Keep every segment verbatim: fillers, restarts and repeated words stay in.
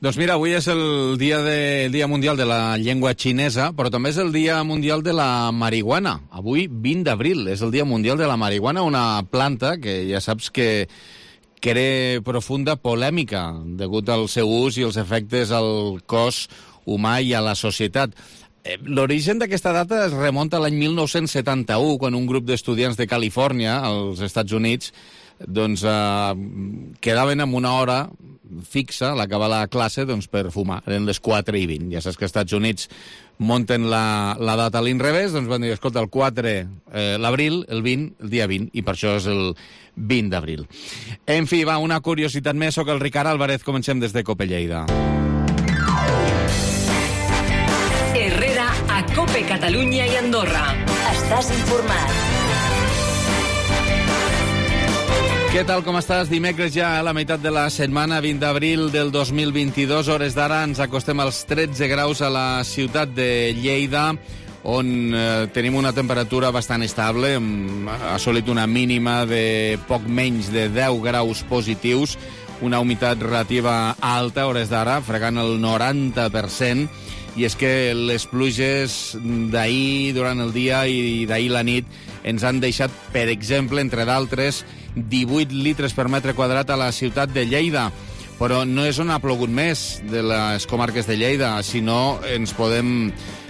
Doncs mira, avui és el dia, de, el dia mundial de la llengua xinesa, però també és el dia mundial de la marihuana. Avui, vint d'abril, és el dia mundial de la marihuana, una planta que ja saps que crea profunda polèmica degut al seu ús i els efectes al cos humà i a la societat. L'origen d'aquesta data es remunta a l'any mil nou-cents setanta-u, quan un grup d'estudiants de Califòrnia, als Estats Units, doncs eh, quedaven en una hora fixa a l'acabar la classe doncs, per fumar. Eren les quatre i vint. Ja saps que als Estats Units munten la, la data a l'inrevés, doncs van dir, escolta, el quatre, eh, l'abril, el vint, el dia vint, i per això és el vint d'abril. En fi, va, una curiositat més. Soc el Ricard Álvarez, comencem des de Cope Lleida. Herrera a Cope Catalunya i Andorra. Estàs informat. Què tal, com estàs? Dimecres ja a la meitat de la setmana, vint d'abril del dos mil vint-i-dos, hores d'ara, ens acostem als tretze graus a la ciutat de Lleida, on eh, tenim una temperatura bastant estable, hem assolit una mínima de poc menys de deu graus positius, una humitat relativa alta a hores d'ara, fregant el noranta per cent, i és que les pluges d'ahir durant el dia i d'ahir la nit ens han deixat, per exemple, entre d'altres, divuit litres per metre quadrat a la ciutat de Lleida. Però no és on ha plogut més de les comarques de Lleida, sinó ens podem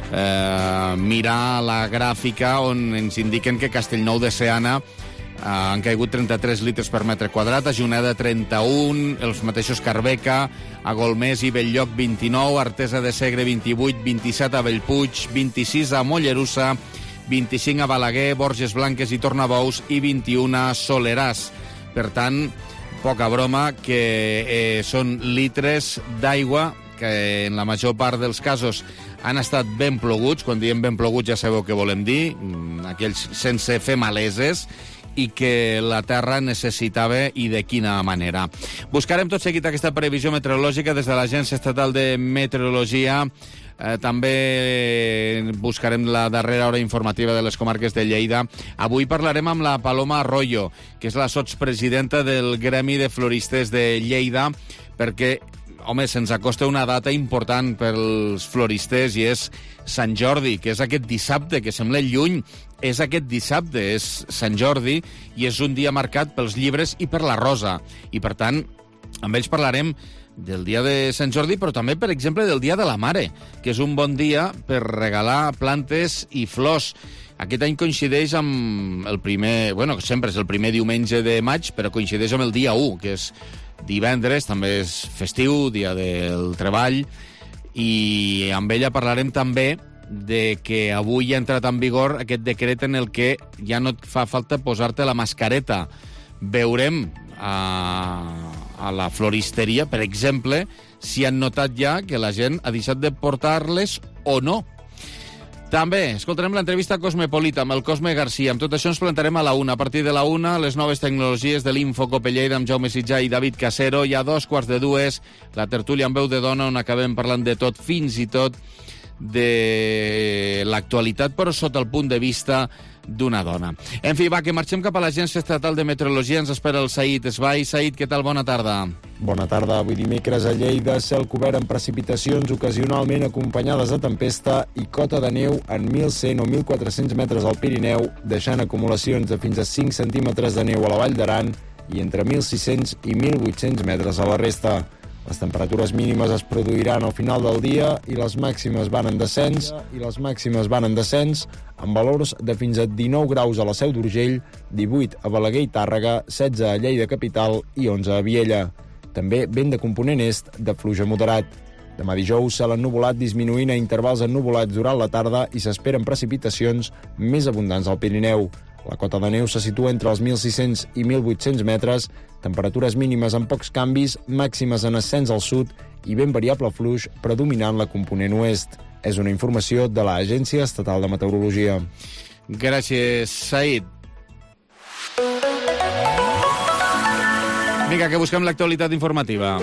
eh, mirar la gràfica on ens indiquen que Castellnou de Seana eh, han caigut trenta-tres litres per metre quadrat, a Juneda trenta-un, els mateixos Carbeca, a Golmés i Belllloc vint-i-nou, Artesa de Segre vint-i-vuit, vint-i-set a Bellpuig, vint-i-sis a Mollerussa, vint-i-cinc a Balaguer, Borges Blanques i Tornabous i vint-i-un a Soleràs. Per tant, poca broma, que eh, són litres d'aigua que en la major part dels casos han estat ben ploguts. Quan diem ben ploguts ja sabeu què volem dir, aquells sense fer maleses, i que la Terra necessitava i de quina manera. Buscarem tot seguit aquesta previsió meteorològica des de l'Agència Estatal de Meteorologia. Eh, també buscarem la darrera hora informativa de les comarques de Lleida. Avui parlarem amb la Paloma Arroyo, que és la sotspresidenta del Gremi de Floristes de Lleida, perquè, home, se'ns acosta una data important pels floristes i és Sant Jordi, que és aquest dissabte, que sembla lluny. És aquest dissabte, és Sant Jordi, i és un dia marcat pels llibres i per la rosa. I, per tant, amb ells parlarem del dia de Sant Jordi, però també, per exemple, del dia de la Mare, que és un bon dia per regalar plantes i flors. Aquest any coincideix amb el primer... Bueno, sempre és el primer diumenge de maig, però coincideix amb el dia u, que és divendres, també és festiu, dia del treball, i amb ella parlarem també de que avui ha entrat en vigor aquest decret en el que ja no et fa falta posar-te la mascareta. Veurem a, a la floristeria, per exemple, si han notat ja que la gent ha deixat de portar-les o no. També escoltarem l'entrevista Cosmopolita amb el Cosme Garcia. Amb tot això ens plantarem a la una. A partir de la una, les noves tecnologies de l'Info Cope Lleida amb Jaume Sitjà i David Casero. I a dos quarts de dues, la tertúlia amb veu de dona, on acabem parlant de tot, fins i tot de l'actualitat, però sota el punt de vista d'una dona. En fi, va, que marxem cap a l'Agència Estatal de Meteorologia. Ens espera el Said Esbai. Said, què tal? Bona tarda. Bona tarda. Avui dimecres a Lleida, cel cobert amb precipitacions ocasionalment acompanyades de tempesta i cota de neu en mil cent o mil quatre-cents metres al Pirineu, deixant acumulacions de fins a cinc centímetres de neu a la Vall d'Aran i entre mil sis-cents i mil vuit-cents metres a la resta. Les temperatures mínimes es produiran al final del dia i les màximes van en descens i les màximes van en descens amb valors de fins a dinou graus a la Seu d'Urgell, divuit a Balaguer i Tàrrega, setze a Lleida capital i onze a Viella. També vent de component est de fluix moderat. Demà dijous, cel ennuvolat disminuint a intervals ennuvolats durant la tarda i s'esperen precipitacions més abundants al Pirineu. La cota de neu se situa entre els mil sis-cents i mil vuit-cents metres, temperatures mínimes amb pocs canvis, màximes en ascens al sud i ben variable fluix predominant la component oest. És una informació de l'Agència Estatal de Meteorologia. Gràcies, Said. Vinga, que busquem l'actualitat informativa.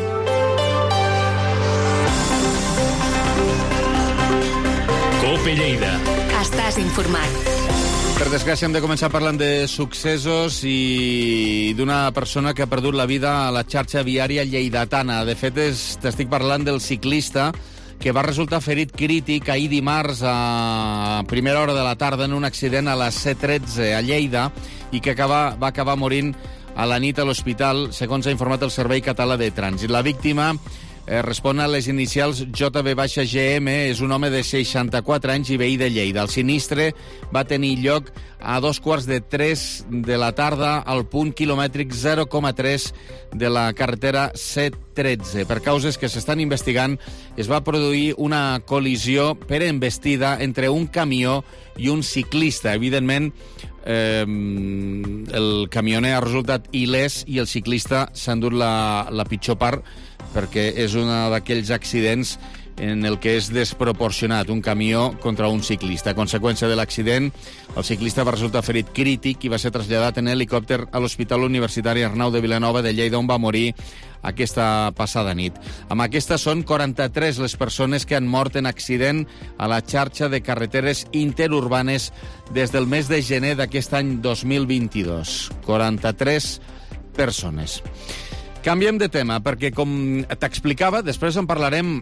Cope Lleida. Estàs informat. Per desgràcia hem de començar parlant de successos i d'una persona que ha perdut la vida a la xarxa viària lleidatana. De fet, t'estic parlant del ciclista que va resultar ferit crític ahir dimarts a primera hora de la tarda en un accident a la C tretze a Lleida i que acaba, va acabar morint a la nit a l'hospital, segons ha informat el Servei Català de Trànsit. La víctima eh, respon a les inicials J V G M, és un home de seixanta-quatre anys i veí de Lleida. El sinistre va tenir lloc a dos quarts de tres de la tarda al punt quilomètric zero coma tres de la carretera C tretze. Per causes que s'estan investigant, es va produir una col·lisió per embestida entre un camió i un ciclista. Evidentment, eh, el camioner ha resultat il·lès i el ciclista s'ha endut la, la pitjor part, perquè és un d'aquells accidents en el que és desproporcionat un camió contra un ciclista. A conseqüència de l'accident, el ciclista va resultar ferit crític i va ser traslladat en helicòpter a l'Hospital Universitari Arnau de Vilanova de Lleida, on va morir aquesta passada nit. Amb aquesta són quaranta-tres les persones que han mort en accident a la xarxa de carreteres interurbanes des del mes de gener d'aquest any dos mil vint-i-dos. quaranta-tres persones. Canviem de tema, perquè, com t'explicava, després en parlarem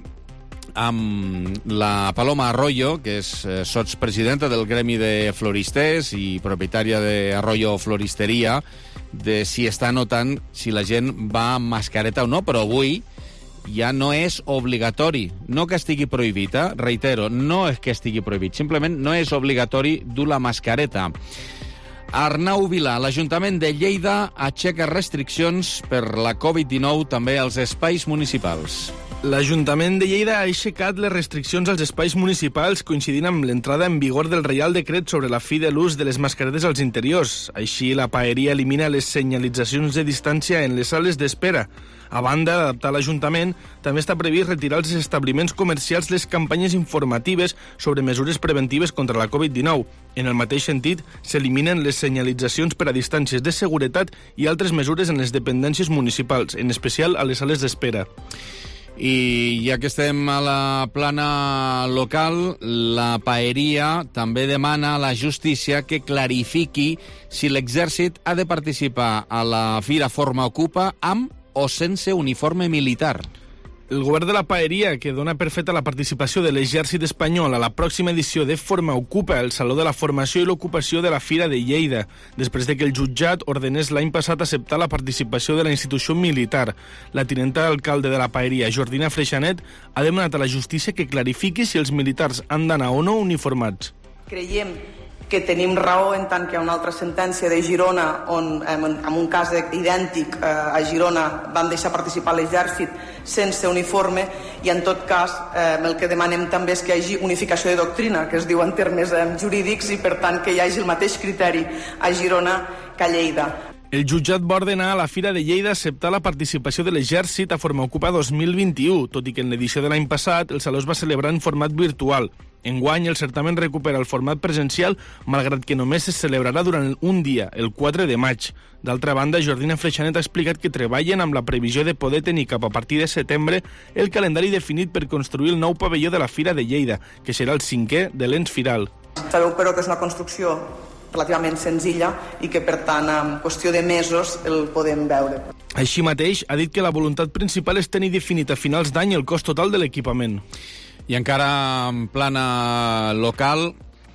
amb la Paloma Arroyo, que és eh, sotspresidenta del Gremi de Floristers i propietària de Arroyo Floristeria, de si està notant si la gent va amb mascareta o no, però avui ja no és obligatori. No que estigui prohibit, eh? Reitero, no és que estigui prohibit, simplement no és obligatori dur la mascareta. Arnau Vilà, l'Ajuntament de Lleida aixeca restriccions per la covid dinou també als espais municipals. L'Ajuntament de Lleida ha aixecat les restriccions als espais municipals coincidint amb l'entrada en vigor del Reial Decret sobre la fi de l'ús de les mascaretes als interiors. Així, la paeria elimina les senyalitzacions de distància en les sales d'espera. A banda d'adaptar l'Ajuntament, també està previst retirar als establiments comercials les campanyes informatives sobre mesures preventives contra la covid dinou. En el mateix sentit, s'eliminen les senyalitzacions per a distàncies de seguretat i altres mesures en les dependències municipals, en especial a les sales d'espera. I ja que estem a la plana local, la paeria també demana a la justícia que clarifiqui si l'exèrcit ha de participar a la Fira Forma Ocupa amb o sense uniforme militar. El govern de la paeria, que dona per feta la participació de l'exèrcit espanyol a la pròxima edició de Forma Ocupa, el Saló de la Formació i l'Ocupació de la Fira de Lleida, després de que el jutjat ordenés l'any passat acceptar la participació de la institució militar. La tinenta alcalde de la paeria, Jordina Freixanet, ha demanat a la justícia que clarifiqui si els militars han d'anar o no uniformats. Creiem que tenim raó en tant que hi ha una altra sentència de Girona on, en un cas idèntic a Girona, van deixar participar l'exèrcit sense uniforme i en tot cas el que demanem també és que hi hagi unificació de doctrina, que es diu en termes jurídics, i per tant que hi hagi el mateix criteri a Girona que a Lleida. El jutjat va ordenar a la Fira de Lleida acceptar la participació de l'exèrcit a Forma Ocupa dos mil vint-i-u, tot i que en l'edició de l'any passat el saló es va celebrar en format virtual. Enguany, el certamen recupera el format presencial, malgrat que només es celebrarà durant un dia, el quatre de maig. D'altra banda, Jordina Freixanet ha explicat que treballen amb la previsió de poder tenir cap a partir de setembre el calendari definit per construir el nou pavelló de la Fira de Lleida, que serà el cinquè de l'ens firal. Sabeu, però, que és una construcció relativament senzilla i que, per tant, en qüestió de mesos el podem veure. Així mateix, ha dit que la voluntat principal és tenir definit a finals d'any el cost total de l'equipament. I encara en plana local,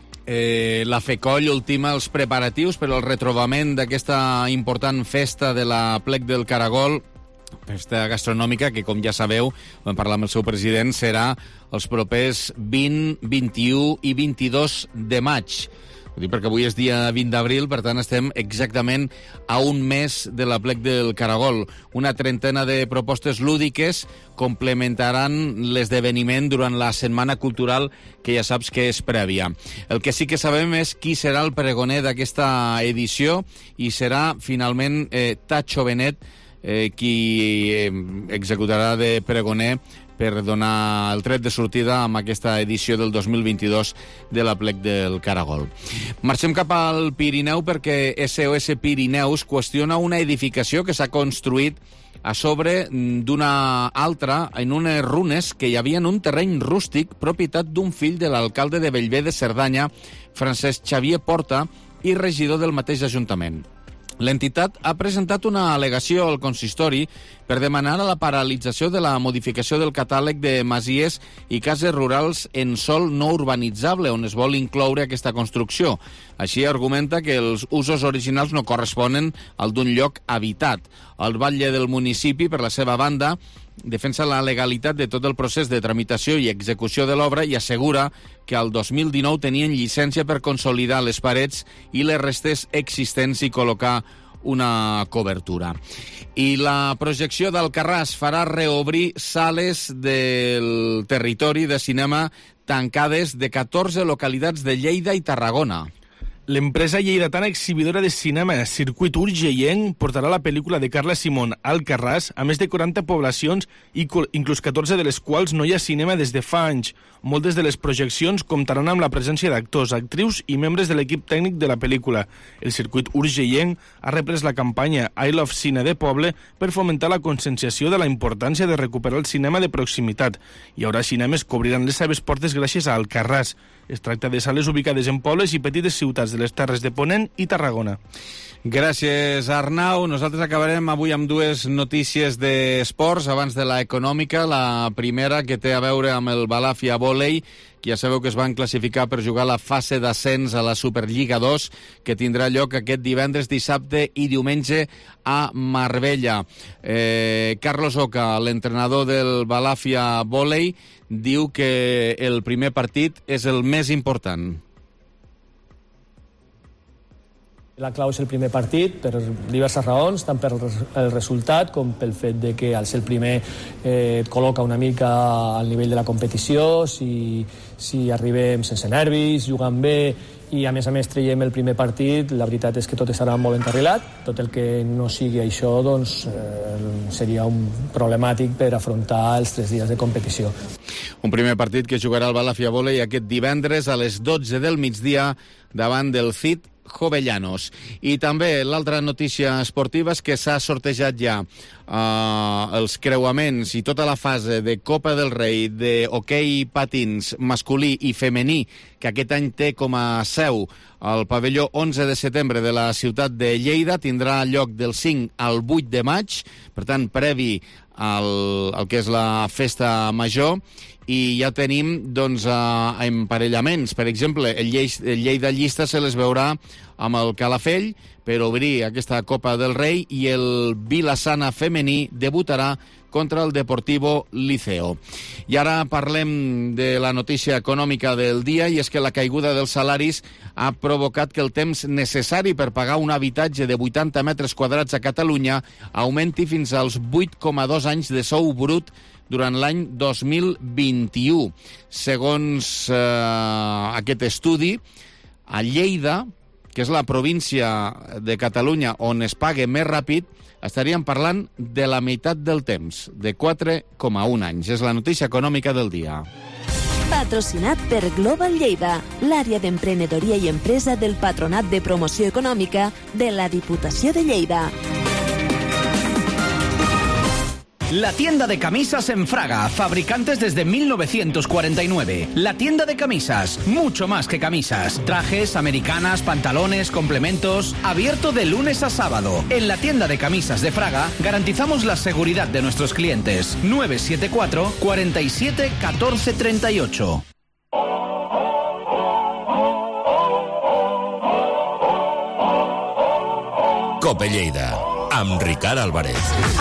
eh, la FECOLL ultima els preparatius per al retrobament d'aquesta important festa de la Plec del Caragol, festa gastronòmica que, com ja sabeu, vam parlar amb el seu president, serà els propers vint, vint-i-u i vint-i-dos de maig. Ho dic perquè avui és dia vint d'abril, per tant estem exactament a un mes de la Plec del Caragol. Una trentena de propostes lúdiques complementaran l'esdeveniment durant la setmana cultural que ja saps que és prèvia. El que sí que sabem és qui serà el pregoner d'aquesta edició i serà finalment eh, Tacho Benet, eh, qui eh, executarà de pregoner per donar el tret de sortida amb aquesta edició del dos mil vint-i-dos de la Plec del Caragol. Marxem cap al Pirineu perquè S O S Pirineus qüestiona una edificació que s'ha construït a sobre d'una altra en unes runes que hi havia en un terreny rústic propietat d'un fill de l'alcalde de Bellver de Cerdanya, Francesc Xavier Porta, i regidor del mateix Ajuntament. L'entitat ha presentat una al·legació al consistori per demanar la paralització de la modificació del catàleg de masies i cases rurals en sòl no urbanitzable, on es vol incloure aquesta construcció. Així argumenta que els usos originals no corresponen al d'un lloc habitat. El batlle del municipi, per la seva banda, defensa la legalitat de tot el procés de tramitació i execució de l'obra i assegura que al dos mil dinou tenien llicència per consolidar les parets i les restes existents i col·locar una cobertura. I la projecció d'Alcarràs farà reobrir sales del territori de cinema tancades de catorze localitats de Lleida i Tarragona. L'empresa lleidatana exhibidora de cinema Circuit Urgell portarà la pel·lícula de Carla Simón, Alcarràs, a més de quaranta poblacions i inclús catorze de les quals no hi ha cinema des de fa anys. Moltes de les projeccions comptaran amb la presència d'actors, actrius i membres de l'equip tècnic de la pel·lícula. El Circuit Urgell ha reprès la campanya I Love Cine de Poble per fomentar la conscienciació de la importància de recuperar el cinema de proximitat. Hi haurà cinemes que obriran les seves portes gràcies a Alcarràs. Es tracta de sales ubicades en pobles i petites ciutats de les Terres de Ponent i Tarragona. Gràcies, Arnau. Nosaltres acabarem avui amb dues notícies d'esports abans de la econòmica. La primera, que té a veure amb el Balàfia Vòlei, que ja sabeu que es van classificar per jugar la fase d'ascens a la Superliga dos, que tindrà lloc aquest divendres, dissabte i diumenge a Marbella. Eh, Carlos Oca, l'entrenador del Balàfia Vòlei, diu que el primer partit és el més important. La clau és el primer partit per diverses raons, tant per el resultat com pel fet de que al ser el primer eh, et col·loca una mica al nivell de la competició, si, si arribem sense nervis, jugant bé i a més a més traiem el primer partit, la veritat és que tot estarà molt encarrilat. Tot el que no sigui això doncs, eh, seria un problemàtic per afrontar els tres dies de competició. Un primer partit que jugarà el Balàfia Vòlei aquest divendres a les dotze del migdia davant del C I T Jovellanos. I també l'altra notícia esportiva és que s'ha sortejat ja uh, els creuaments i tota la fase de Copa del Rei, de hoquei patins masculí i femení, que aquest any té com a seu el pavelló onze de setembre de la ciutat de Lleida. Tindrà lloc del cinc al vuit de maig, per tant, previ al, al que és la festa major. I ja tenim doncs, uh, emparellaments. Per exemple, el, Llei, el Lleida Llista se les veurà amb el Calafell per obrir aquesta Copa del Rei i el Vilassana femení debutarà contra el Deportivo Liceo. I ara parlem de la notícia econòmica del dia, i és que la caiguda dels salaris ha provocat que el temps necessari per pagar un habitatge de vuitanta metres quadrats a Catalunya augmenti fins als vuit coma dos anys de sou brut durant l'any dos mil vint-i-u. Segons eh, aquest estudi, a Lleida, que és la província de Catalunya on es paga més ràpid, estaríem parlant de la meitat del temps, de quatre coma un anys. És la notícia econòmica del dia. Patrocinat per Global Lleida, l'àrea d'emprenedoria i empresa del Patronat de Promoció Econòmica de la Diputació de Lleida. La tienda de camisas en Fraga, fabricantes desde mil novecientos cuarenta y nueve. La tienda de camisas, mucho más que camisas. Trajes, americanas, pantalones, complementos. Abierto de lunes a sábado. En la tienda de camisas de Fraga garantizamos la seguridad de nuestros clientes. nueve siete cuatro, cuatro siete, uno cuatro tres ocho. Cope Lleida, amb Ricard Álvarez.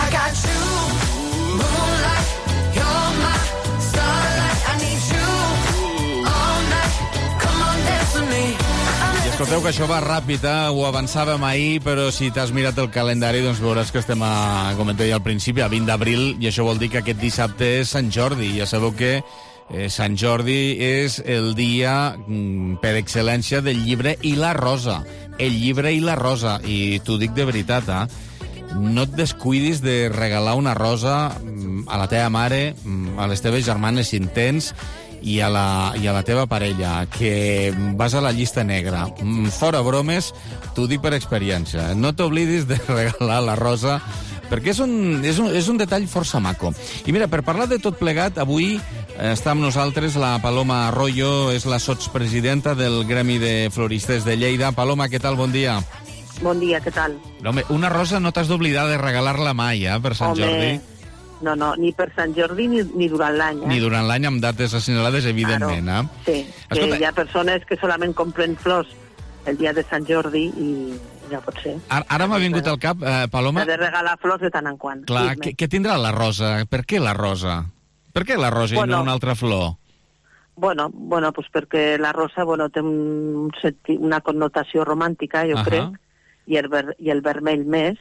Escolteu que això va ràpid, eh? Ho avançàvem ahir, però si t'has mirat el calendari doncs veuràs que estem, a, com et deia al principi, a vint d'abril, i això vol dir que aquest dissabte és Sant Jordi. Ja sabeu que eh, Sant Jordi és el dia mm, per excel·lència del llibre i la rosa. El llibre i la rosa. I t'ho dic de veritat, eh? No et descuidis de regalar una rosa a la teva mare, a les teves germanes si en tens, i a, la, i a la teva parella, que vas a la llista negra. Fora bromes, t'ho dic per experiència. No t'oblidis de regalar la rosa, perquè és un, és un, és un detall força maco. I mira, per parlar de tot plegat, avui Està amb nosaltres la Paloma Arroyo, és la sotspresidenta del Gremi de Floristes de Lleida. Paloma, què tal? Bon dia. Bon dia, què tal? Home, una rosa no t'has d'oblidar de regalar-la mai, eh, per Sant Home, Jordi. No, no, ni per Sant Jordi ni, ni durant l'any. Eh? Ni durant l'any amb dates assenyalades, evidentment. Claro. Eh? Sí, que Escolta, hi ha persones que solament compren flors el dia de Sant Jordi i ja pot ser. Ara, ara m'ha vingut al cap, eh, Paloma... Ha de regalar flors de tant en quant. Clar, què, què tindrà la rosa? Per què la rosa? Per què la rosa bueno, i no una altra flor? Bueno, bueno pues perquè la rosa bueno, té un senti, una connotació romàntica, jo uh-huh. crec, i el, ver, i el vermell més,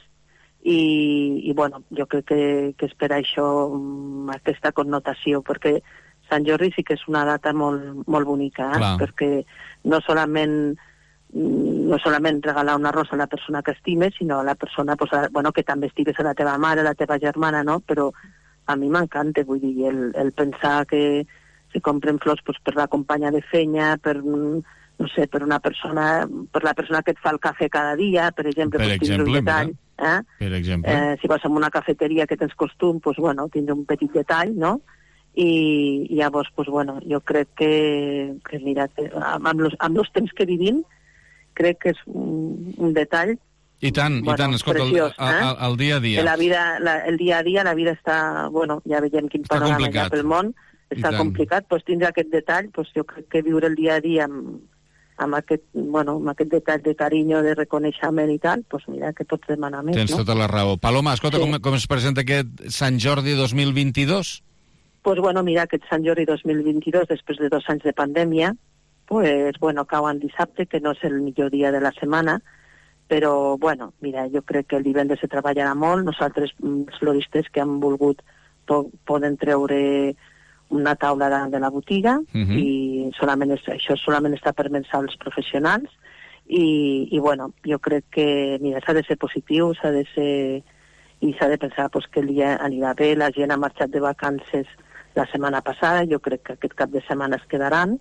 i, i bueno, jo crec que, que és per això um, aquesta connotació, perquè Sant Jordi sí que és una data molt, molt bonica, eh? Perquè no solament no solament regalar una rosa a la persona que estimes, sinó a la persona pues, a, bueno, que també estigues a la teva mare, a la teva germana, no? Però a mi m'encanta, vull dir, el, el pensar que se compren flors pues, per la companya de feina, per, no sé, per una persona, per la persona que et fa el cafè cada dia, per exemple, per pues, exemple, un detall, eh? per exemple. Eh, si vas a una cafeteria que tens costum, pues, bueno, tindre un petit detall, no? I, i llavors, pues, bueno, jo crec que, que mira, que amb, els, amb els temps que vivim, crec que és un, un detall I tant, bueno, i tant, escolta, preciós, el, el, el, el dia a dia. La vida, la, el dia a dia, la vida està, bueno, ja veiem quin panorama hi ha pel món, està complicat, doncs tindre aquest detall, doncs jo crec que viure el dia a dia amb, amb, aquest, bueno, amb aquest detall de carinyo, de reconeixement i tal, doncs mira, que pots demanar més, Tens no? tota la raó. Paloma, escolta, sí. com, com es presenta aquest Sant Jordi dos mil vint-i-dos? Doncs pues, bueno, mira, aquest Sant Jordi dos mil vint-i-dos, després de dos anys de pandèmia, pues, bueno, cau en dissabte, que no és el millor dia de la setmana, però, bueno, mira, jo crec que el divendres se treballarà molt. Nosaltres, els floristes que han volgut, po poden treure una taula davant de la botiga, uh-huh. i solament és, això solament està permès als professionals, i, i bueno, jo crec que, mira, s'ha de ser positiu, s'ha de ser... i s'ha de pensar pues, que el dia anirà bé, la gent ha marxat de vacances la setmana passada, jo crec que aquest cap de setmana es quedaran,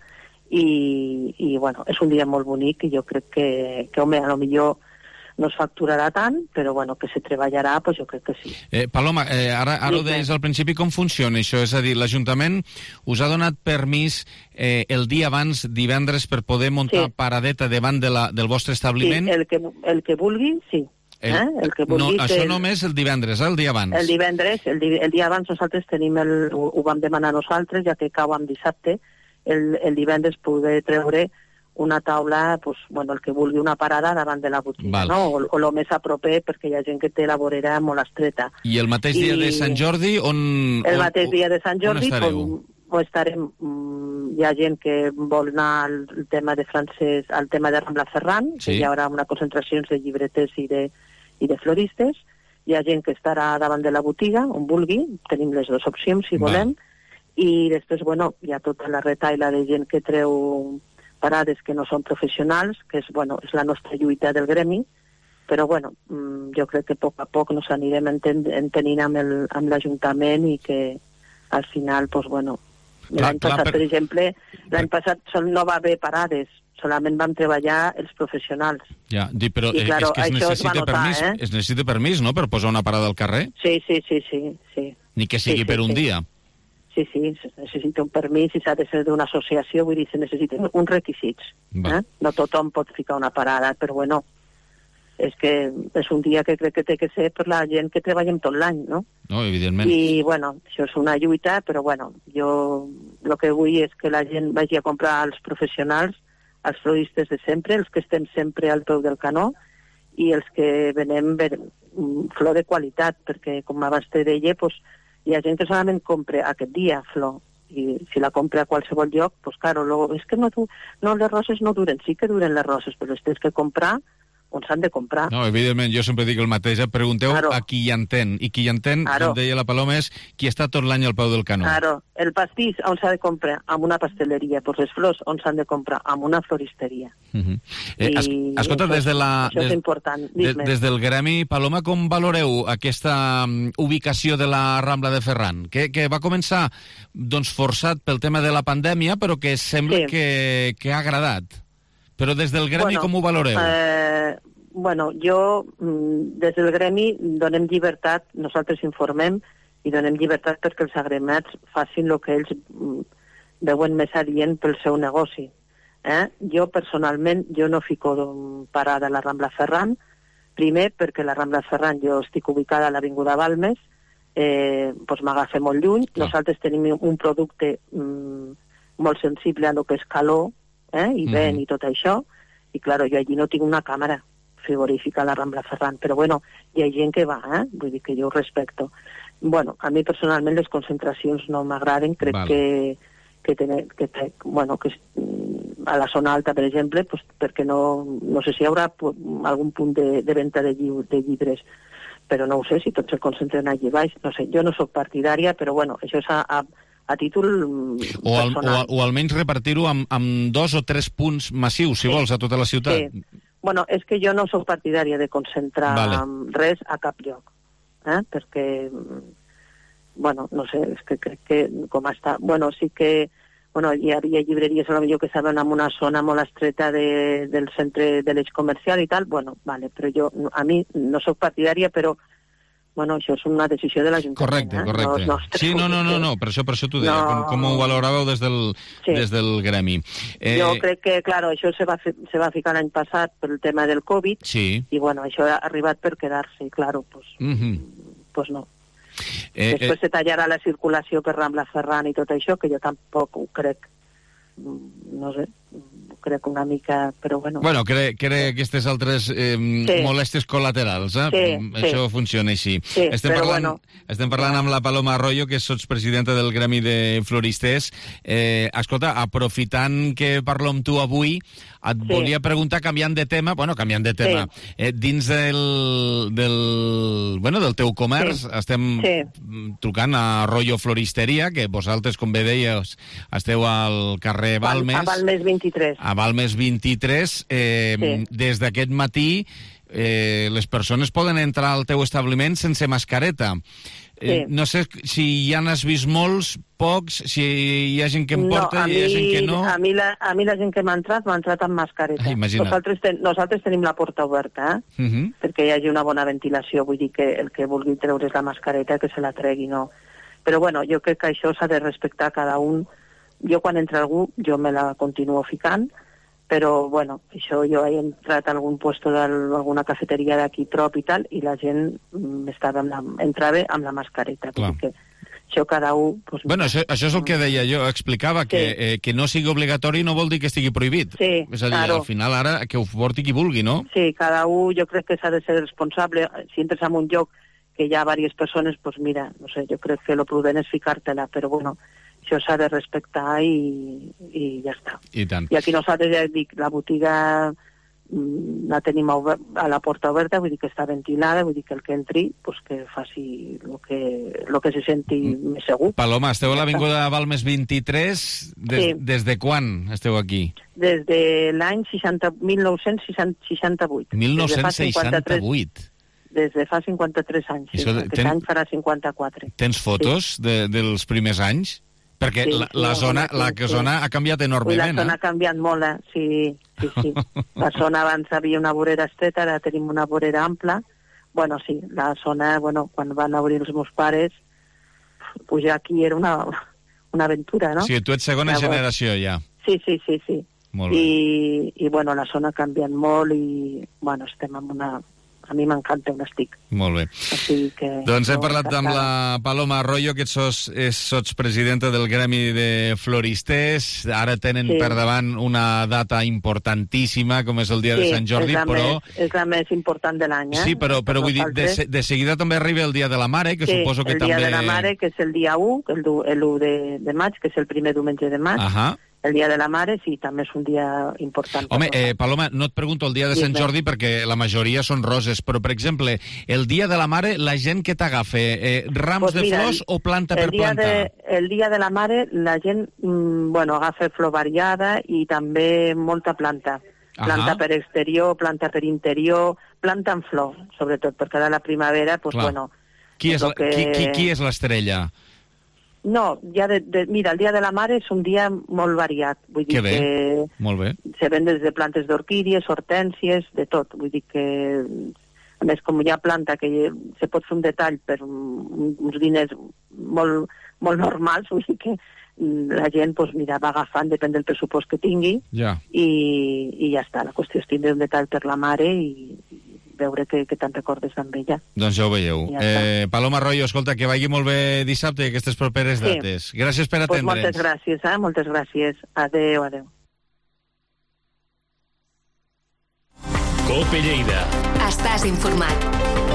i, i bueno, és un dia molt bonic i jo crec que, que home, a lo millor no es facturarà tant, però bueno, que se treballarà, pues jo crec que sí. Eh, Paloma, eh, ara, ara ho deies al principi, com funciona això? És a dir, l'Ajuntament us ha donat permís eh, el dia abans, divendres, per poder muntar sí. paradeta davant de la, del vostre establiment? Sí, el que, el que vulgui, sí. El, eh? el que vulgui no, això el, només el divendres, eh? el dia abans? El divendres, el, di, el dia abans nosaltres tenim el, ho, ho vam demanar nosaltres, ja que cau amb dissabte, el, el divendres poder treure una taula, pues, bueno, el que vulgui una parada davant de la botiga, no? O, o el més a proper, perquè hi ha gent que té la vorera molt estreta. I el mateix I... dia de Sant Jordi, on El on, mateix dia de Sant Jordi, on estareu? On, on estarem, hi ha gent que vol anar al tema de francès, al tema de Rambla Ferran, sí. que hi haurà una concentració de llibreters i de, i de floristes, hi ha gent que estarà davant de la botiga, on vulgui, tenim les dues opcions, si volem, Va. I després, bueno, hi ha tota la retaila de gent que treu parades que no són professionals, que és, bueno, és la nostra lluita del gremi, però, bueno, jo crec que a poc a poc nos anirem enten entenint amb l'Ajuntament i que al final, doncs, bueno, l'any passat, per, per exemple, l'any passat no va haver parades, solament vam treballar els professionals. Ja, però I, claro, és que es necessita, notar, permís, eh? es necessita permís, no?, per posar una parada al carrer? Sí, sí, sí, sí. sí. Ni que sigui sí, per sí, un sí. dia. Sí, sí, se necessita un permís i s'ha de ser d'una associació, vull dir, se necessiten uns requisits. Eh? No tothom pot ficar una parada, però bueno, és que és un dia que crec que té que ser per la gent que treballem tot l'any, no? No, evidentment. I, bueno, això és una lluita, però bueno, jo el que vull és que la gent vagi a comprar als professionals, als floristes de sempre, els que estem sempre al peu del canó, i els que venem flor de qualitat, perquè, com abans te deia, doncs, hi ha gent que solament compra aquest dia flor, i si la compra a qualsevol lloc, doncs, claro, luego, és que no, no, les roses no duren, sí que duren les roses, però les tens que comprar on s'han de comprar. No, evidentment, jo sempre dic el mateix, eh? Pregunteu claro. a qui hi entén, i qui hi entén, claro. com deia la Paloma, és qui està tot l'any al peu del canó. Claro, el pastís on s'ha de comprar? En una pasteleria, doncs les flors on s'han de comprar? En una floristeria. Uh -huh. eh, es, escolta, des de la... Això des, és important. Des, des del Gremi, Paloma, com valoreu aquesta um, ubicació de la Rambla de Ferran? Que, que va començar, doncs, forçat pel tema de la pandèmia, però que sembla sí. que, que ha agradat. Però des del Gremi, bueno, com ho valoreu? Eh, bueno, jo, des del Gremi, donem llibertat, nosaltres informem i donem llibertat perquè els agremiats facin el que ells veuen més adient pel seu negoci. Eh? Jo, personalment, jo no fico parada a la Rambla Ferran, primer perquè la Rambla Ferran, jo estic ubicada a l'Avinguda Balmes, eh, doncs m'agafa molt lluny. No. Nosaltres tenim un producte mm, molt sensible a lo que és calor, eh, i vent mm-hmm. i tot això, i clar, jo allí no tinc una càmera frigorífica a la Rambla Ferran, però bueno, hi ha gent que va, eh? Vull dir que jo ho respecto. Bueno, a mi personalment les concentracions no m'agraden, crec vale. que que, ten, que, te, bueno, que a la zona alta, per exemple, pues, perquè no, no sé si hi haurà pues, algun punt de, de venda de, lli de llibres, però no ho sé, si tots se concentren allí baix. No sé, jo no sóc partidària, però bueno, això és a, a, a títol o, al, o, o almenys repartir-ho amb, amb dos o tres punts massius, si sí. vols, a tota la ciutat. Sí. Bueno, és que jo no sóc partidària de concentrar vale. res a cap lloc, eh? Perquè... bueno, no sé, és que crec que com està... Bueno, sí que bueno, hi havia llibreries a lo millor que estaven en una zona molt estreta de, del centre de l'eix comercial i tal, bueno, vale, però jo, a mi no sóc partidària, però bueno, això és una decisió de l'Ajuntament. Correcte, eh? correcte. No, sí, no, no, no, no, per això, per això t'ho deia, no... com, com ho valoràveu des del, sí. des del gremi. Eh... Jo crec que, claro, això se va, se va ficar l'any passat pel tema del Covid, sí. i bueno, això ha arribat per quedar-se, i claro, pues, mm-hmm. pues no. Eh, Després eh... se tallarà la circulació per Rambla Ferran i tot això, que jo tampoc ho crec, no sé, ho crec una mica, però bueno... Bueno, crec cre aquestes altres eh, sí. molèsties col·laterals, eh? Sí, això sí. funciona així. Sí, estem, però parlant, bueno... estem parlant amb la Paloma Arroyo, que és sotspresidenta del Gremi de Floristers. Eh, escolta, aprofitant que parlo amb tu avui, et sí. volia preguntar, canviant de tema, bueno, canviant de tema, sí. eh, dins del, del, bueno, del teu comerç, sí. estem sí. trucant a Arroyo Floristeria, que vosaltres, com bé deies, esteu al carrer Balmes. A Balmes vint-i-tres. A Balmes vint-i-tres. Eh, sí. Des d'aquest matí, eh, les persones poden entrar al teu establiment sense mascareta. Sí. Eh, no sé si ja n'has vist molts, pocs, si hi ha gent que em porta, no, i hi ha gent que no... A mi la, a mi la gent que m'ha entrat, m'ha entrat amb mascareta. Ai, nosaltres, ten, nosaltres tenim la porta oberta, eh? Uh -huh. perquè hi hagi una bona ventilació, vull dir que el que vulgui treure's la mascareta, que se la tregui, no. Però bueno, jo crec que això s'ha de respectar cada un. Jo quan entra algú, jo me la continuo ficant, però, bueno, això jo he entrat a algun puesto d'alguna cafeteria d'aquí prop i tal, i la gent estava amb la, entrava amb la mascareta. Perquè això cada un... Pues, bueno, això, això és el que deia jo, explicava, sí. que, eh, que no sigui obligatori no vol dir que estigui prohibit. Sí, és a dir, claro. al final ara que ho porti qui vulgui, no? Sí, cada un jo crec que s'ha de ser responsable. Si entres en un lloc que hi ha diverses persones, doncs pues mira, no sé, jo crec que lo prudent és ficar-te-la, però bueno... això s'ha de respectar i, i ja està. I tant. I aquí nosaltres, ja dic, la botiga la tenim a la porta oberta, vull dir que està ventilada, vull dir que el que entri, pues que faci el que, lo que se senti mm. més segur. Paloma, esteu a l'Avinguda Balmes vint-i-tres. Des, sí. Des de quan esteu aquí? Des de l'any mil nou-cents seixanta-vuit. mil nou-cents seixanta-vuit? Des de fa cinquanta-tres anys. Sí, aquest ten... any farà cinquanta-quatre. Tens fotos sí. de, dels primers anys? Perquè sí, la, la, sí, zona, la sí. zona ha canviat enormement. La zona eh? ha canviat molt, eh? sí, sí, sí. La zona abans havia una vorera estreta, ara tenim una vorera ampla. Bueno, sí, la zona, bueno, quan van obrir els meus pares, pujar aquí era una, una aventura, no? Sí, tu ets segona Llavors, generació, ja. Sí, sí, sí, sí. Molt bé. I, I, bueno, la zona ha canviat molt i, bueno, estem en una... A mi m'encanta on estic. Molt bé. O sigui que, doncs hem parlat amb la Paloma Arroyo, que sos, és sotspresidenta del Gremi de Floristers. Ara tenen sí. per davant una data importantíssima, com és el dia sí, de Sant Jordi, és però... Més, és la més important de l'any, eh? Sí, però, però vull dir, de, de seguida també arriba el dia de la Mare, que sí, suposo que també... també... el dia de la Mare, que és el dia u, el, el u de, de maig, que és el primer diumenge de maig. Ahà. El dia de la Mare, sí, també és un dia important. Home, eh, Paloma, no et pregunto el dia de Sant Jordi perquè la majoria són roses, però, per exemple, el dia de la Mare, la gent que t'agafa, eh, rams pues mira, de flors o planta per planta? De, el dia de la Mare, la gent, mm, bueno, agafa flor variada i també molta planta. Planta Ahà. per exterior, planta per interior, planta en flor, sobretot, perquè ara la primavera, pues Clar. bueno... Qui és, la, que... qui, qui, qui és l'estrella? No, ja de, de, mira, el dia de la Mare és un dia molt variat. Vull dir que bé, que molt bé. Se ven des de plantes d'orquídies, hortències, de tot. Vull dir que A més, com hi ha planta que se pot fer un detall per uns diners molt, molt normals, vull dir que la gent pues, mira, va agafant, depèn del pressupost que tingui, ja. i, i ja està. La qüestió és tindre un detall per la mare i, i veure que, que te'n recordes amb ella. Doncs ja ho veieu. Ja eh, Paloma Arroyo, escolta, que vagi molt bé dissabte i aquestes properes sí. dates. Gràcies per pues atendre'ns. Moltes gràcies, eh? Moltes gràcies. Adéu, adéu. Cope Lleida. Estàs informat.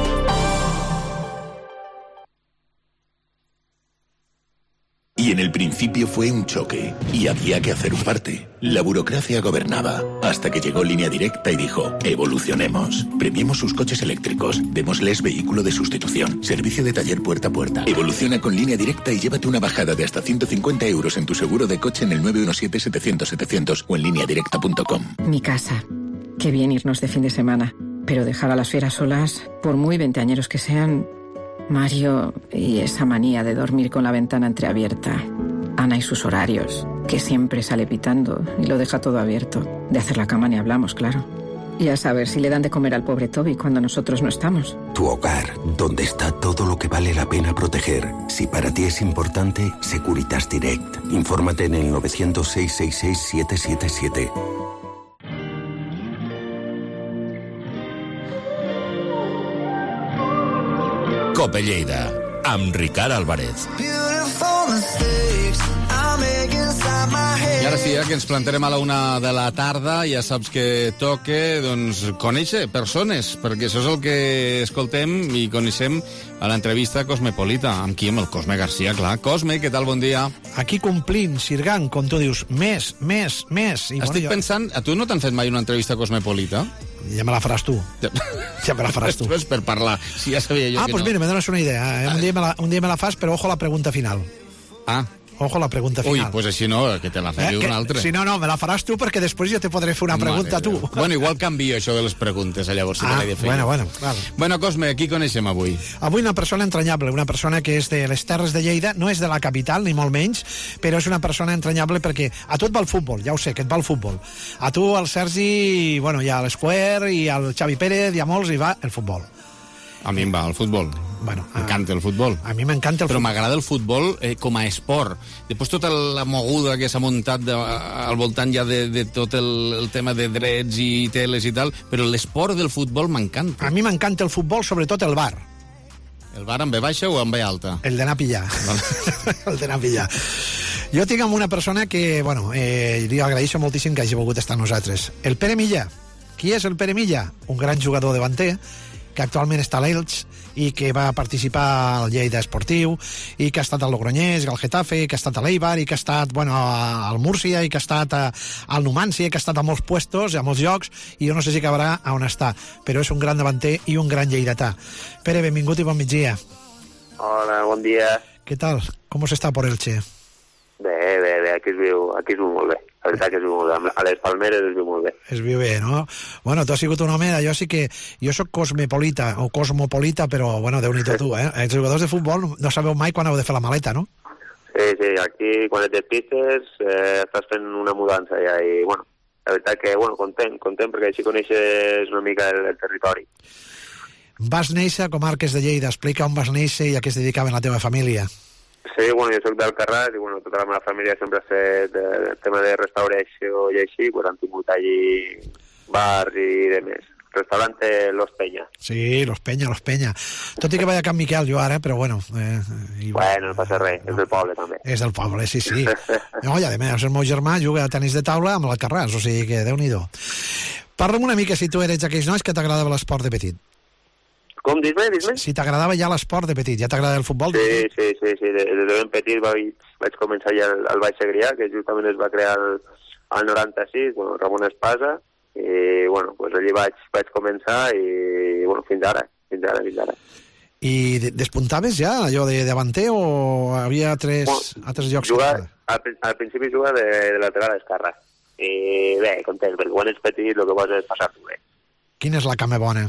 Y en el principio fue un choque, y había que hacer un parte. La burocracia gobernaba, hasta que llegó Línea Directa y dijo, evolucionemos. Premiemos sus coches eléctricos, démosles vehículo de sustitución, servicio de taller puerta a puerta. Evoluciona con Línea Directa y llévate una bajada de hasta ciento cincuenta euros en tu seguro de coche en el nueve uno siete, setecientos, setecientos o en línea directa punto com. Mi casa. Qué bien irnos de fin de semana. Pero dejar a las fieras solas, por muy veinteañeros que sean... Mario y esa manía de dormir con la ventana entreabierta. Ana y sus horarios, que siempre sale pitando y lo deja todo abierto. De hacer la cama ni hablamos, claro. Y a saber si le dan de comer al pobre Toby cuando nosotros no estamos. Tu hogar, donde está todo lo que vale la pena proteger. Si para ti es importante, Securitas Direct. Infórmate en el nueve cero cero, seis seis seis, siete siete siete. Cope Lleida, amb Ricard Álvarez. I ara sí, ja que ens plantarem a la una de la tarda, ja saps que toca, doncs, conèixer persones, perquè això és el que escoltem i coneixem a l'entrevista Cosmopolita. Amb qui? Amb el Cosme Garcia, clar. Cosme, què tal? Bon dia. Aquí complint, sirgant, com tu dius, més, més, més. I Estic bueno, jo... pensant, a tu no t'han fet mai una entrevista Cosmopolita? Ja me la faràs tu. Ja me la faràs tu. És per parlar, si ja sabia jo ah, que pues no. Ah, doncs mira, me dones una idea. Eh? Un, dia me la, un dia me la fas, però ojo a la pregunta final. Ah. Ojo a la pregunta final. Ui, doncs pues així no, que te la faré eh, un altre. Si no, no, me la faràs tu perquè després jo te podré fer una pregunta a tu. Bueno, igual canvio això de les preguntes, llavors, si ah, te l'he de fer. Bueno, bueno, vale. Bueno, Cosme, qui coneixem avui? Avui una persona entranyable, una persona que és de les Terres de Lleida, no és de la capital, ni molt menys, però és una persona entranyable perquè a tu et va el futbol, ja ho sé, que et va el futbol. A tu, al Sergi, bueno, hi ha l'Square, i al Xavi Pérez, i a molts, hi va el futbol. A mi em va el futbol. Bueno, m'encanta el futbol. A mi m'encanta el Però futbol. m'agrada el futbol eh, com a esport. Després tota la moguda que s'ha muntat de, al voltant ja de, de tot el, el tema de drets i teles i tal, però l'esport del futbol m'encanta. A mi m'encanta el futbol, sobretot el bar. El bar amb B baixa o amb B alta? El d'anar a pillar. El d'anar a pillar. Jo tinc amb una persona que, bueno, eh, li agraeixo moltíssim que hagi volgut estar amb nosaltres. El Pere Milla. Qui és el Pere Milla? Un gran jugador davanter, que actualment està a l'Elx i que va participar al Lleida Esportiu i que ha estat al Logroñés, al Getafe, que ha estat a l'Eibar i que ha estat, bueno, al Múrcia i que ha estat a, al Numancia i que ha estat a molts puestos, a molts llocs, i jo no sé si acabarà a on està, però és un gran davanter i un gran lleidatà. Pere, benvingut i bon migdia. Hola, bon dia. Què tal? Com s'està por Elche? Bé, bé, bé, aquí es viu, aquí es viu molt bé. La veritat que es viu molt bé. A les Palmeres es viu molt bé. Es viu bé, no? Bueno, tu has sigut un home, jo sí que... Jo sóc cosmopolita, o cosmopolita, però, bueno, Déu-n'hi-do tu, eh? Els jugadors de futbol no sabeu mai quan heu de fer la maleta, no? Sí, sí, aquí quan et despistes eh, estàs fent una mudança ja i, bueno, la veritat que, bueno, content, content perquè així coneixes una mica el, el territori. Vas néixer a Comarques de Lleida, explica on vas néixer i a què es dedicava la teva família. Sí, bueno, jo soc d'Alcarràs i, bueno, tota la meva família sempre ha fet el tema de restauració i així, pues han tingut allí bars i demés. Restaurante Los Peña. Sí, Los Peña, Los Peña. Tot i que vaig a Can Miquel jo ara, però bueno... Eh, i... Bueno, no passa res, és del poble també. És del poble, sí, sí. No, i a més, el meu germà juga a tenis de taula amb l'Alcarràs, o sigui que Déu-n'hi-do. Parla'm una mica si tu eres d'aquells nois que t'agradava l'esport de petit. Com, dis-me, dis-me? Si t'agradava ja l'esport de petit, ja t'agrada el futbol? Sí, sí, sí, sí. Des de ben petit vaig, vaig començar ja al, al Baix Segrià, que justament es va crear al, al noranta-sis, bueno, Ramon Espasa, i, bueno, pues allí vaig, vaig començar i, bueno, fins ara, fins ara, fins ara. I despuntaves ja allò de davanter o havia altres, bueno, altres llocs? Jugar, al, al principi jugar de, de lateral esquerra. I bé, content, perquè quan ets petit el que vols és passar-t'ho bé. Quina és la cama bona?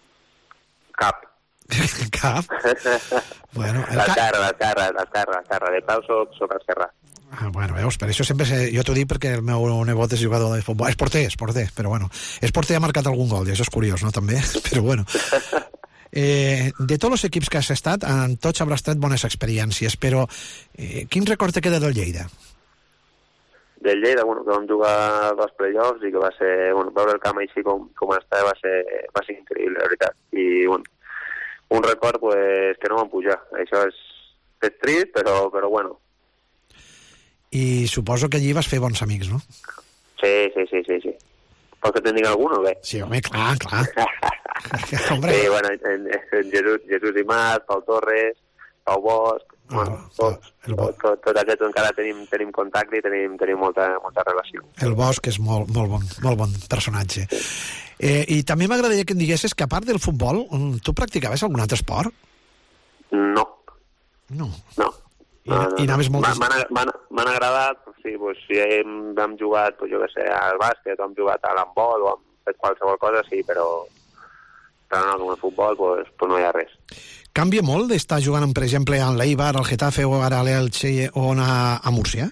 Cap. Cap? Bueno, l'esquerra, l'esquerra, l'esquerra, l'esquerra. De pau soc, soc esquerra. Ah, bueno, veus, per això sempre sé, jo t'ho dic perquè el meu nebot és jugador de futbol, és porter, és porter, però bueno, és porter ha marcat algun gol, i això és curiós, no, també, però bueno, Eh, de tots els equips que has estat, en tots hauràs tret bones experiències, però eh, quin record te queda del Lleida? Del Lleida, bueno, que vam jugar dos playoffs i que va ser, bueno, veure el camp així com, com està va ser, va ser increïble, la veritat. I, bueno, un record, pues, que no vam pujar. Això és, és trist, però, però bueno. I suposo que allí vas fer bons amics, no? Sí, sí, sí, sí, sí. Vols que te'n digui algun o bé? Sí, home, clar, clar. Sí, bueno, en, en Jesús, Jesús Imaz, Pau Torres, Pau Bosch, ah, bueno, tot, tot, tot, tot aquests encara tenim, tenim contacte i tenim, tenim molta, molta relació. El Bosch és molt, molt, bon, molt bon personatge. Sí. Eh, I també m'agradaria que em diguessis que, a part del futbol, tu practicaves algun altre esport? No. No? No. I, no, no, i anaves molt... M'han agradat, sí, pues, si hem, hem jugat, pues, jo què sé, al bàsquet, o hem jugat a l'handbol, o hem fet qualsevol cosa, sí, però, però no, com el futbol, pues, pues no hi ha res. Canvia molt d'estar jugant, per exemple, en l'Eibar, al Getafe, o ara a l'Elche, o a, a Múrcia?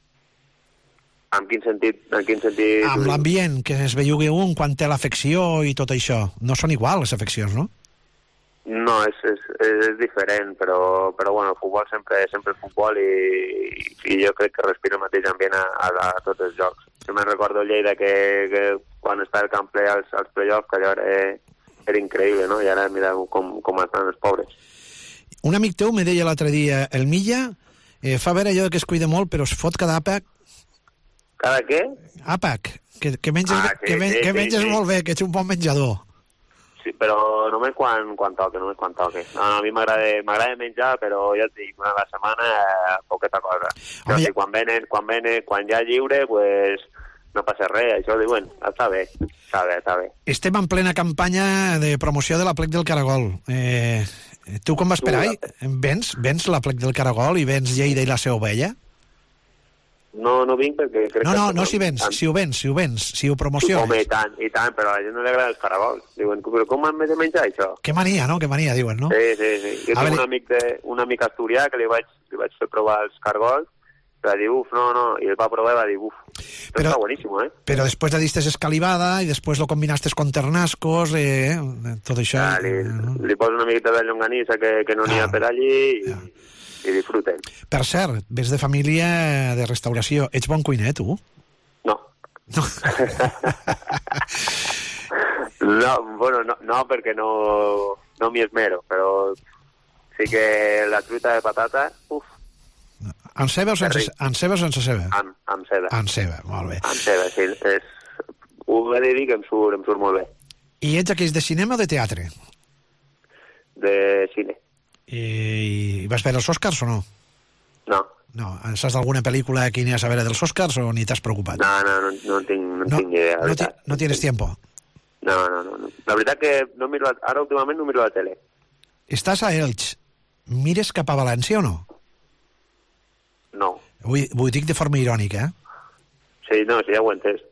En quin sentit? En quin sentit? Amb l'ambient que es belluga un quan té l'afecció i tot això. No són igual, les afeccions, no? No, és, és, és diferent, però, però bueno, el futbol sempre sempre és futbol i, i jo crec que respira el mateix ambient a, a, a tots els jocs. Jo me'n recordo Lleida que, que quan estava el camp ple als, als play-offs, que allò era, era increïble, no? I ara mira com, com estan els pobres. Un amic teu me deia l'altre dia, el Milla eh, fa veure allò que es cuida molt, però es fot cada àpac... Cada què? Àpac, que, que menges, ah, sí, que, men sí, que menges sí, sí. molt bé, que ets un bon menjador. Sí, però només quan, quan toque, només quan toque. No, no, a mi m'agrada menjar, però ja et dic, una a la setmana, eh, poqueta cosa. Home, ja... quan venen, quan venen, quan ja lliure, pues, no passa res, això diuen, està bé, està bé, està bé. Estem en plena campanya de promoció de la plec del Caragol. Eh, tu com vas per ahí? Vens, vens la plec del Caragol i vens Lleida i la seva ovella? No, no vinc perquè crec no, que... No, no, si vens, si ho vens, si ho vens, si ho promociones. Home, i tant, i tant, però a la gent no li agrada els caragols. Diuen, però com m'han de menjar això? Que mania, no? Que mania, diuen, no? Sí, sí, sí. Jo a tinc ver... un amic, de, un amic asturià que li vaig, li vaig fer provar els caragols, i va dir, uf, no, no, i el va provar i va dir, uf, però, està buenísimo, eh? Però després le diste escalivada i després lo combinaste con ternascos, eh, tot això... Ja, li, eh, li poso una miqueta de llonganissa que, que no n'hi ha per allí i... Ja. i disfruten. Per cert, ves de família de restauració. Ets bon cuiner, tu? No. No, no bueno, no, no perquè no, no m'hi esmero, però sí que la truita de patata, uf. Amb ceba o sense, amb ceba o sense ceba? Amb, amb ceba. Amb ceba, molt bé. Amb ceba, sí. És, ho he de dir que em surt, em surt molt bé. I ets aquells de cinema o de teatre? De cine. I vas veure els Oscars o no? No. No, saps d'alguna pel·lícula que n'hi has a veure dels Oscars o ni t'has preocupat? No, no, no, no tinc, no, no tinc idea. No, no tienes tiempo? No, no, no, no. La veritat que no miro la, ara últimament no miro la tele. Estàs a Elx. Mires cap a València o no? No. Ho, ho dic de forma irònica, eh? Sí, no, sí, ja ho he entès.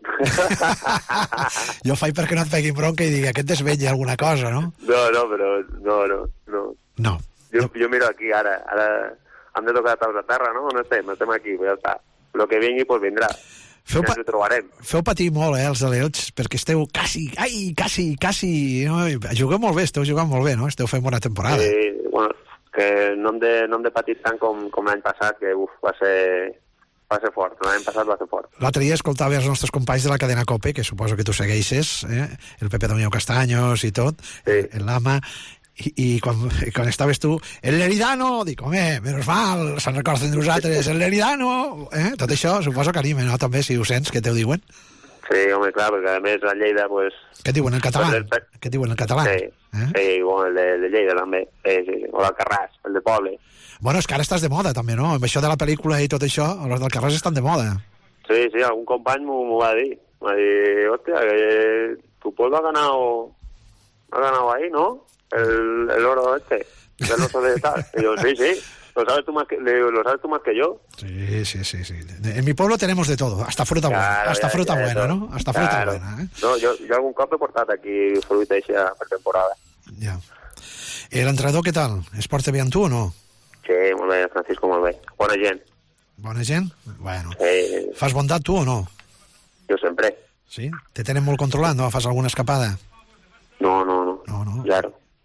Jo faig perquè no et peguin bronca i digui aquest desvetlla alguna cosa, no? No, no, però no, no, no. No. Jo, jo miro aquí ara, ara hem de tocar taus a terra, no? No estem, estem aquí, ja està. El que vingui, pues vindrà. Feu, ja ens ho trobarem. Feu patir molt, eh, els de l'Elx, perquè esteu quasi, ai, quasi, quasi... No? Jugueu molt bé, esteu jugant molt bé, no? Esteu fent bona temporada. Sí, bueno, que no hem de, no hem de patir tant com, com l'any passat, que uf, va ser... va ser fort, l'any passat va ser fort. L'altre dia escoltava els nostres companys de la cadena COPE, que suposo que tu segueixes, eh? El Pepe Domingo Castaños i tot, sí. L'Ama, i, i quan, quan estaves tu, el Leridano, dic, home, menys mal, se'n recorden de nosaltres, el Leridano, eh? Tot això suposo que anima, no? També, si ho sents, què te ho diuen? Sí, home, clar, perquè a més a Lleida, pues... Què diuen, el català? Pues, Què diuen, el català? Sí, eh? Sí, bueno, el de, el de Lleida també, sí, sí, o l'Alcarràs, el de Poble. Bueno, és que ara estàs de moda, també, no? Amb això de la pel·lícula i tot això, els del Carràs estan de moda. Sí, sí, algun company m'ho va dir. Va dir, hòstia, que tu pueblo ha ganado, ha ganado ahí, ¿no? El, el oro este, del oso de tal. Y yo, sí, sí, lo sabes tú más que, lo sabes tú más que yo. Sí, sí, sí, sí. En mi pueblo tenemos de todo, hasta fruta claro, buena, hasta ya, fruta ya, buena, ¿no? Hasta fruta claro. buena, ¿eh? No, jo, jo algun cop he portat aquí fruita eixa per temporada. Ja. L'entrenador, què tal? Es porta bé amb tu o no? Sí, molt bé, Francisco, molt bé. Bona gent. Bona gent? Bueno. Sí. Fas bondat tu o no? Jo sempre. Sí? Te tenen molt controlat, no? Fas alguna escapada? No, no, no. No, no. Zero.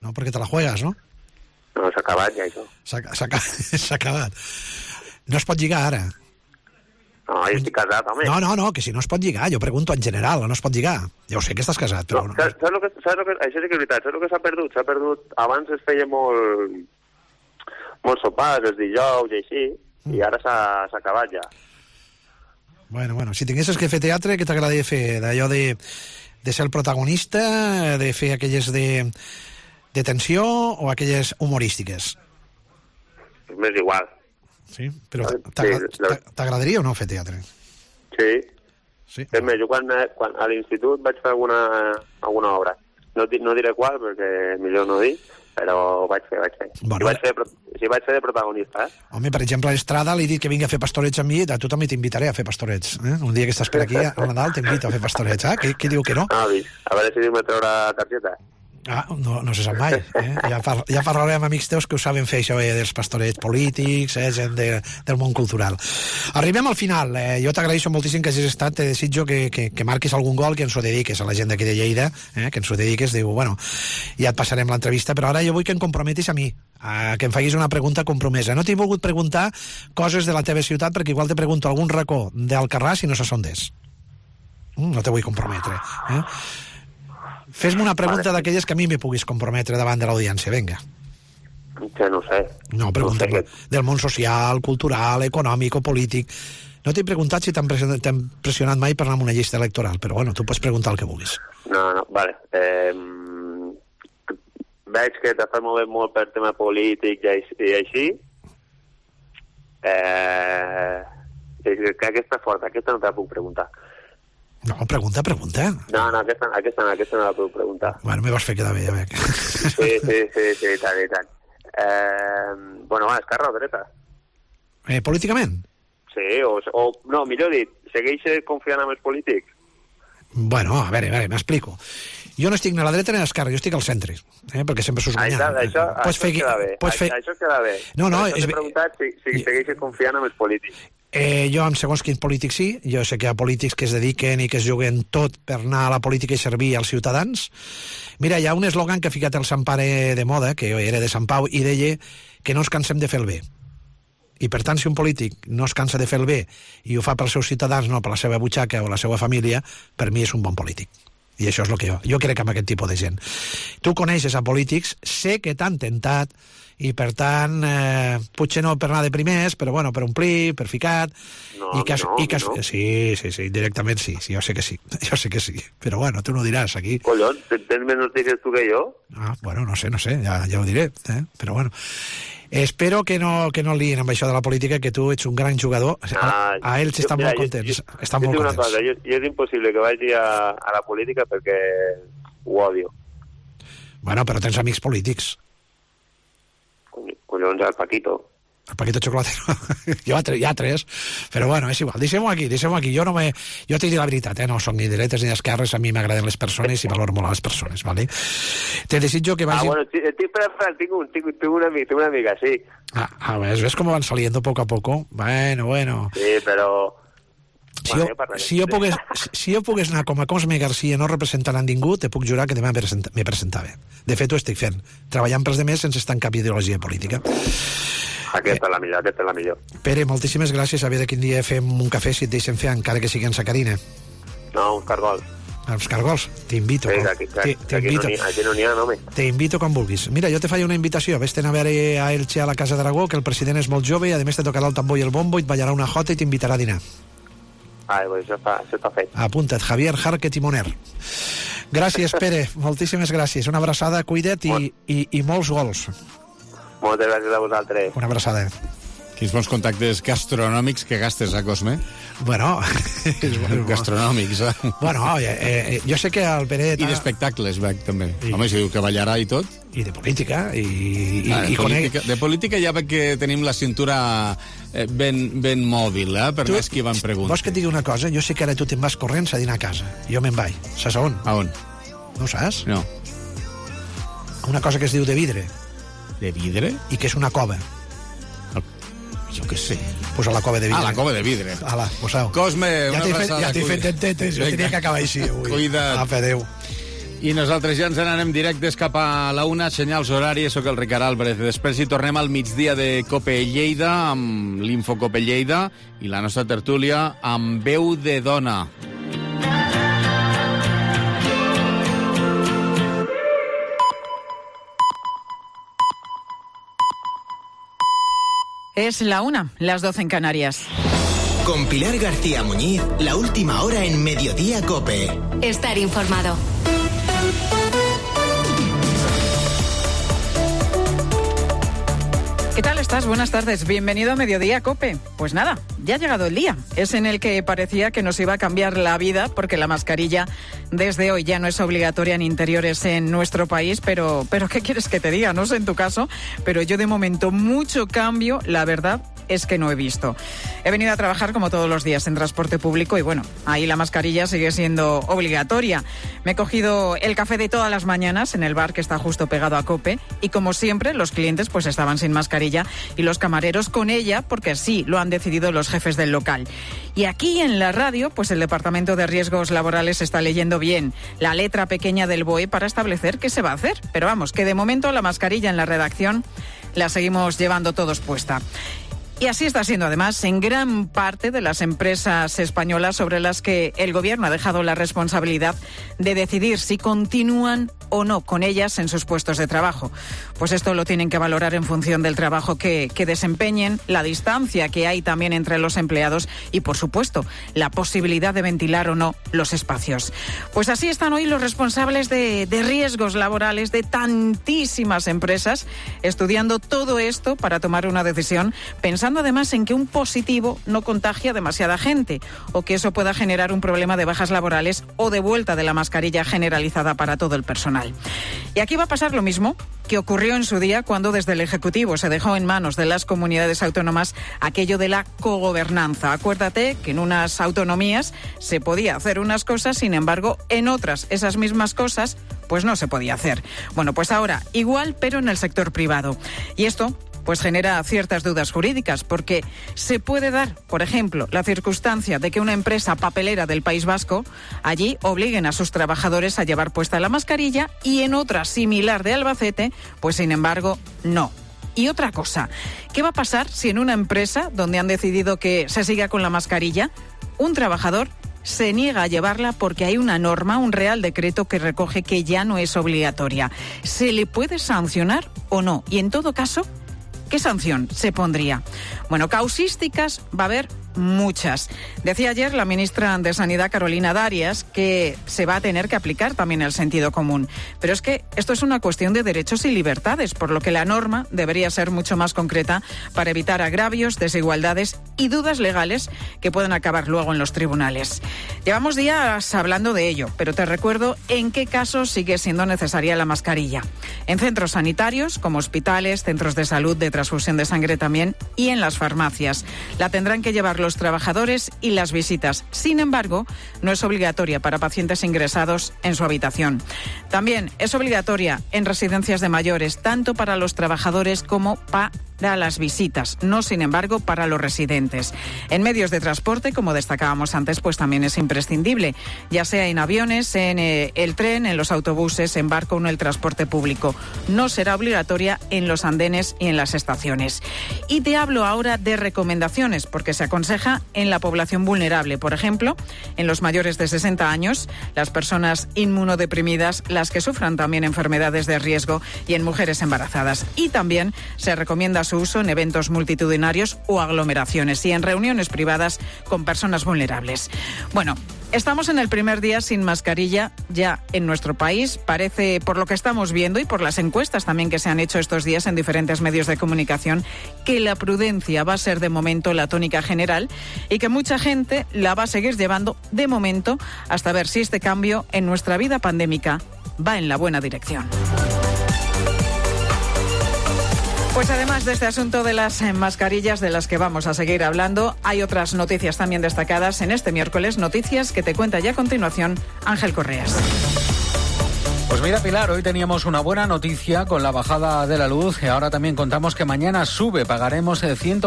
No, perquè te la juegas, no? No, s'ha acabat ja, això. S'ha acabat. No es pot lligar ara. No, jo estic casat, home. No, no, no, que si no es pot lligar. Jo pregunto en general, no es pot lligar. Ja ho sé que estàs casat, però... No, saps, saps, lo que, saps lo que... Això sí que és veritat. Saps el que s'ha perdut? S'ha perdut... Abans es feia molt... molts sopars, els dijous i així, mm. i ara s'ha acabat ja. Bueno, bueno, si tinguessis que fer teatre, què t'agradaria fer? D'allò de, de ser el protagonista, de fer aquelles de, de tensió o aquelles humorístiques? M'és igual. Sí? Però t'agradaria o no fer teatre? Sí. Sí. És més, jo quan, quan a l'institut vaig fer alguna, alguna obra. No, no diré qual, perquè millor no dir, però vaig fer, vaig fer. Bueno, si, vaig fer si vaig fer de protagonista, eh? Home, per exemple, a l'Estrada li he dit que vingui a fer pastorets amb mi, a tu també t'invitaré a fer pastorets. Eh? Un dia que estàs per aquí, al Nadal, t'invito a fer pastorets. Ah, qui, qui diu que no? Ah, a veure si diu me treure targeta. Ah, no, no se sap mai. Eh? Ja, par ja parlarem amb amics teus que ho saben fer, això eh, dels pastorets polítics, eh, gent de, del món cultural. Arribem al final. Eh, jo t'agraeixo moltíssim que hagis estat. Te desitjo que, que, que marquis algun gol, que ens ho dediques a la gent d'aquí de Lleida, eh, que ens ho dediques. Diu, bueno, ja et passarem l'entrevista, però ara jo vull que em comprometis a mi, a que em facis una pregunta compromesa. No t'he volgut preguntar coses de la teva ciutat, perquè igual te pregunto algun racó d'Alcarràs i no saps on és. Mm, no te vull comprometre. Eh? Fes-me una pregunta vale. D'aquelles que a mi me puguis comprometre davant de l'audiència, vinga. Que no sé. No, pregunta no sé que... del món social, cultural, econòmic o polític. No t'he preguntat si t'han pressionat mai per anar amb una llista electoral, però bueno, tu pots preguntar el que vulguis. No, no, vale. Eh, veig que t'has mogut molt per tema polític i així. Eh, que aquesta és forta, aquesta no te la puc preguntar. No, pregunta, pregunta. No, no, aquesta, aquesta, aquesta no la puc preguntar. Bueno, me vas fer quedar bé, ja veig. Sí, sí, sí, sí, i tant, i tant. Eh, bueno, va, esquerra o dreta? Eh, políticament? Sí, o, o, no, millor dit, segueix confiant en els polítics? Bueno, a veure, a veure, m'explico. Jo no estic ni a la dreta ni a l'esquerra, jo estic al centre, eh, perquè sempre s'us guanyant. Això, això, això queda bé, fer... això queda bé. No, no, és... T'he preguntat si, si segueix confiant en els polítics. Eh, jo amb segons quins polítics sí, jo sé que hi ha polítics que es dediquen i que es juguen tot per anar a la política i servir als ciutadans. Mira, hi ha un eslògan que ha ficat el Sant Pare de moda, que era de Sant Pau, i deia que no ens cansem de fer el bé. I per tant, si un polític no es cansa de fer el bé i ho fa pels seus ciutadans, no per la seva butxaca o la seva família, per mi és un bon polític. I això és el que jo. Jo crec amb aquest tipus de gent. Tu coneixes a polítics, sé que t'han tentat, i per tant, eh, potser no per anar de primers, però bueno, per omplir, per ficat... No, i que, no, i que, no. Sí, sí, sí, directament sí, sí, jo sé que sí, jo sé que sí, però bueno, tu no diràs aquí. Collons, tens menys noticias tu que jo? Ah, bueno, no sé, no sé, ja, ja ho diré, eh? Però bueno... Espero que no, que no lien amb això de la política, que tu ets un gran jugador. Ah, a ells estan molt contents. Jo, jo, estan jo molt una contents. cosa, jo, jo és impossible que vagi a, a la política perquè ho odio. Bueno, però tens amics polítics. Collons, el Paquito. El Paquito Chocolatero. Jo hi ha tres, però bueno, és igual. Deixem-ho aquí, deixem-ho aquí. Jo no me... jo t'he dit la veritat, eh? No soc ni dretes ni d'esquerres, a mi m'agraden les persones i valoro molt a les persones, ¿vale? Te desitjo que vagi... Ah, bueno, estic esperant, tinc, un, tinc, tinc, una, tinc una amiga, sí. Ah, ah, ves, ves com van saliendo poco a poco? Bueno, bueno. Sí, però... Si jo, si, jo pogués, si jo pogués anar com a Cosme Garcia no representant a ningú, te puc jurar que demà me presentava. De fet, ho estic fent, treballant pels demés sense estar en cap ideologia política. Aquesta és la millor, aquesta és la millor. Pere, moltíssimes gràcies. A veure quin dia fem un cafè, si et deixen fer, encara que sigui en sacarina. No, uns cargols. Els cargols? T'invito. Sí, aquí, aquí, aquí, no aquí no n'hi ha, no, home. T'invito quan vulguis. Mira, jo te faig una invitació. Vés-te'n a veure a Elche, a la Casa d'Aragó, que el president és molt jove i a més te tocarà el tambor i el bombo i et ballarà una jota i t'invitarà a dinar. Ah, pues això està, això està fet. Apunta't, Javier Jarque Timoner. Gràcies, Pere, moltíssimes gràcies. Una abraçada, cuida't i, i, i molts gols. Moltes gràcies a vosaltres. Una abraçada. Quins bons contactes gastronòmics que gastes, eh, Cosme? Bueno, és bueno, gastronòmics, eh? Bueno, eh, eh, jo sé que el Pere... I d'espectacles, veig, també. I... Home, si diu que ballarà i tot... I de política, i... i, ah, de, i política conec... de política ja veig que tenim la cintura eh, ben, ben mòbil, eh? Per tu, més que van preguntar. Vols que et digui una cosa? Jo sé que ara tu te'n vas corrents a dinar a casa. Jo me'n vaig. Saps on? A on? No ho saps? No. Una cosa que es diu de vidre. De vidre? I que és una cova. Jo què sé. Pues a la cova de vidre. Ah, la cova de vidre. Ala, poseu. Cosme, ja una abraçada. Ja t'he fet entetes, jo tenia que acabar així avui. Cuida't. Apa, adéu. I nosaltres ja ens n'anem directes cap a la una, senyals horaris, soc el Ricard Álvarez. Després hi tornem al migdia de Cope Lleida, amb l'Info Cope Lleida, i la nostra tertúlia amb veu de dona. Es la una, las doce en Canarias. Con Pilar García Muñiz, la última hora en Mediodía Cope. Estar informado. ¿Qué tal estás? Buenas tardes. Bienvenido a Mediodía Cope. Pues nada, ya ha llegado el día. Es en el que parecía que nos iba a cambiar la vida porque la mascarilla desde hoy ya no es obligatoria en interiores en nuestro país, pero, pero ¿qué quieres que te diga? No sé en tu caso, pero yo de momento mucho cambio, la verdad, es que no he visto. He venido a trabajar como todos los días en transporte público y bueno, ahí la mascarilla sigue siendo obligatoria. Me he cogido el café de todas las mañanas en el bar que está justo pegado a Cope y como siempre los clientes pues estaban sin mascarilla y los camareros con ella porque así lo han decidido los jefes del local. Y aquí en la radio pues el Departamento de Riesgos Laborales está leyendo bien la letra pequeña del B O E para establecer qué se va a hacer. Pero vamos, que de momento la mascarilla en la redacción la seguimos llevando todos puesta. Y así está siendo, además, en gran parte de las empresas españolas sobre las que el Gobierno ha dejado la responsabilidad de decidir si continúan o no con ellas en sus puestos de trabajo. Pues esto lo tienen que valorar en función del trabajo que, que desempeñen, la distancia que hay también entre los empleados y, por supuesto, la posibilidad de ventilar o no los espacios. Pues así están hoy los responsables de, de riesgos laborales de tantísimas empresas, estudiando todo esto para tomar una decisión, pensando además en que un positivo no contagia a demasiada gente o que eso pueda generar un problema de bajas laborales o de vuelta de la mascarilla generalizada para todo el personal. Y aquí va a pasar lo mismo que ocurrió en su día cuando desde el Ejecutivo se dejó en manos de las comunidades autónomas aquello de la cogobernanza. Acuérdate que en unas autonomías se podía hacer unas cosas, sin embargo, en otras esas mismas cosas pues no se podía hacer. Bueno, pues ahora igual, pero en el sector privado. Y esto pues genera ciertas dudas jurídicas, porque se puede dar, por ejemplo, la circunstancia de que una empresa papelera del País Vasco allí obliguen a sus trabajadores a llevar puesta la mascarilla y en otra similar de Albacete, pues sin embargo, no. Y otra cosa, ¿qué va a pasar si en una empresa donde han decidido que se siga con la mascarilla, un trabajador se niega a llevarla porque hay una norma, un real decreto que recoge que ya no es obligatoria? ¿Se le puede sancionar o no? Y en todo caso, ¿qué sanción se pondría? Bueno, causísticas va a haber muchas. Decía ayer la ministra de Sanidad, Carolina Darias, que se va a tener que aplicar también el sentido común. Pero es que esto es una cuestión de derechos y libertades, por lo que la norma debería ser mucho más concreta para evitar agravios, desigualdades y dudas legales que pueden acabar luego en los tribunales. Llevamos días hablando de ello, pero te recuerdo en qué casos sigue siendo necesaria la mascarilla. En centros sanitarios, como hospitales, centros de salud, de transfusión de sangre también, y en las farmacias. La tendrán que llevar los trabajadores y las visitas. Sin embargo, no es obligatoria para pacientes ingresados en su habitación. También es obligatoria en residencias de mayores, tanto para los trabajadores como para las visitas, no sin embargo para los residentes. En medios de transporte, como destacábamos antes, pues también es imprescindible, ya sea en aviones, en eh, el tren, en los autobuses, en barco o en el transporte público. No será obligatoria en los andenes y en las estaciones. Y te hablo ahora de recomendaciones, porque se aconseja en la población vulnerable, por ejemplo, en los mayores de sesenta años, las personas inmunodeprimidas, las que sufran también enfermedades de riesgo y en mujeres embarazadas. Y también se recomienda su uso en eventos multitudinarios o aglomeraciones y en reuniones privadas con personas vulnerables. Bueno, estamos en el primer día sin mascarilla ya en nuestro país. Parece, por lo que estamos viendo y por las encuestas también que se han hecho estos días en diferentes medios de comunicación, que la prudencia va a ser de momento la tónica general y que mucha gente la va a seguir llevando de momento hasta ver si este cambio en nuestra vida pandémica va en la buena dirección. Pues además de este asunto de las mascarillas de las que vamos a seguir hablando, hay otras noticias también destacadas en este miércoles, noticias que te cuenta ya a continuación Ángel Correas. Pues mira, Pilar, hoy teníamos una buena noticia con la bajada de la luz y ahora también contamos que mañana sube. Pagaremos ciento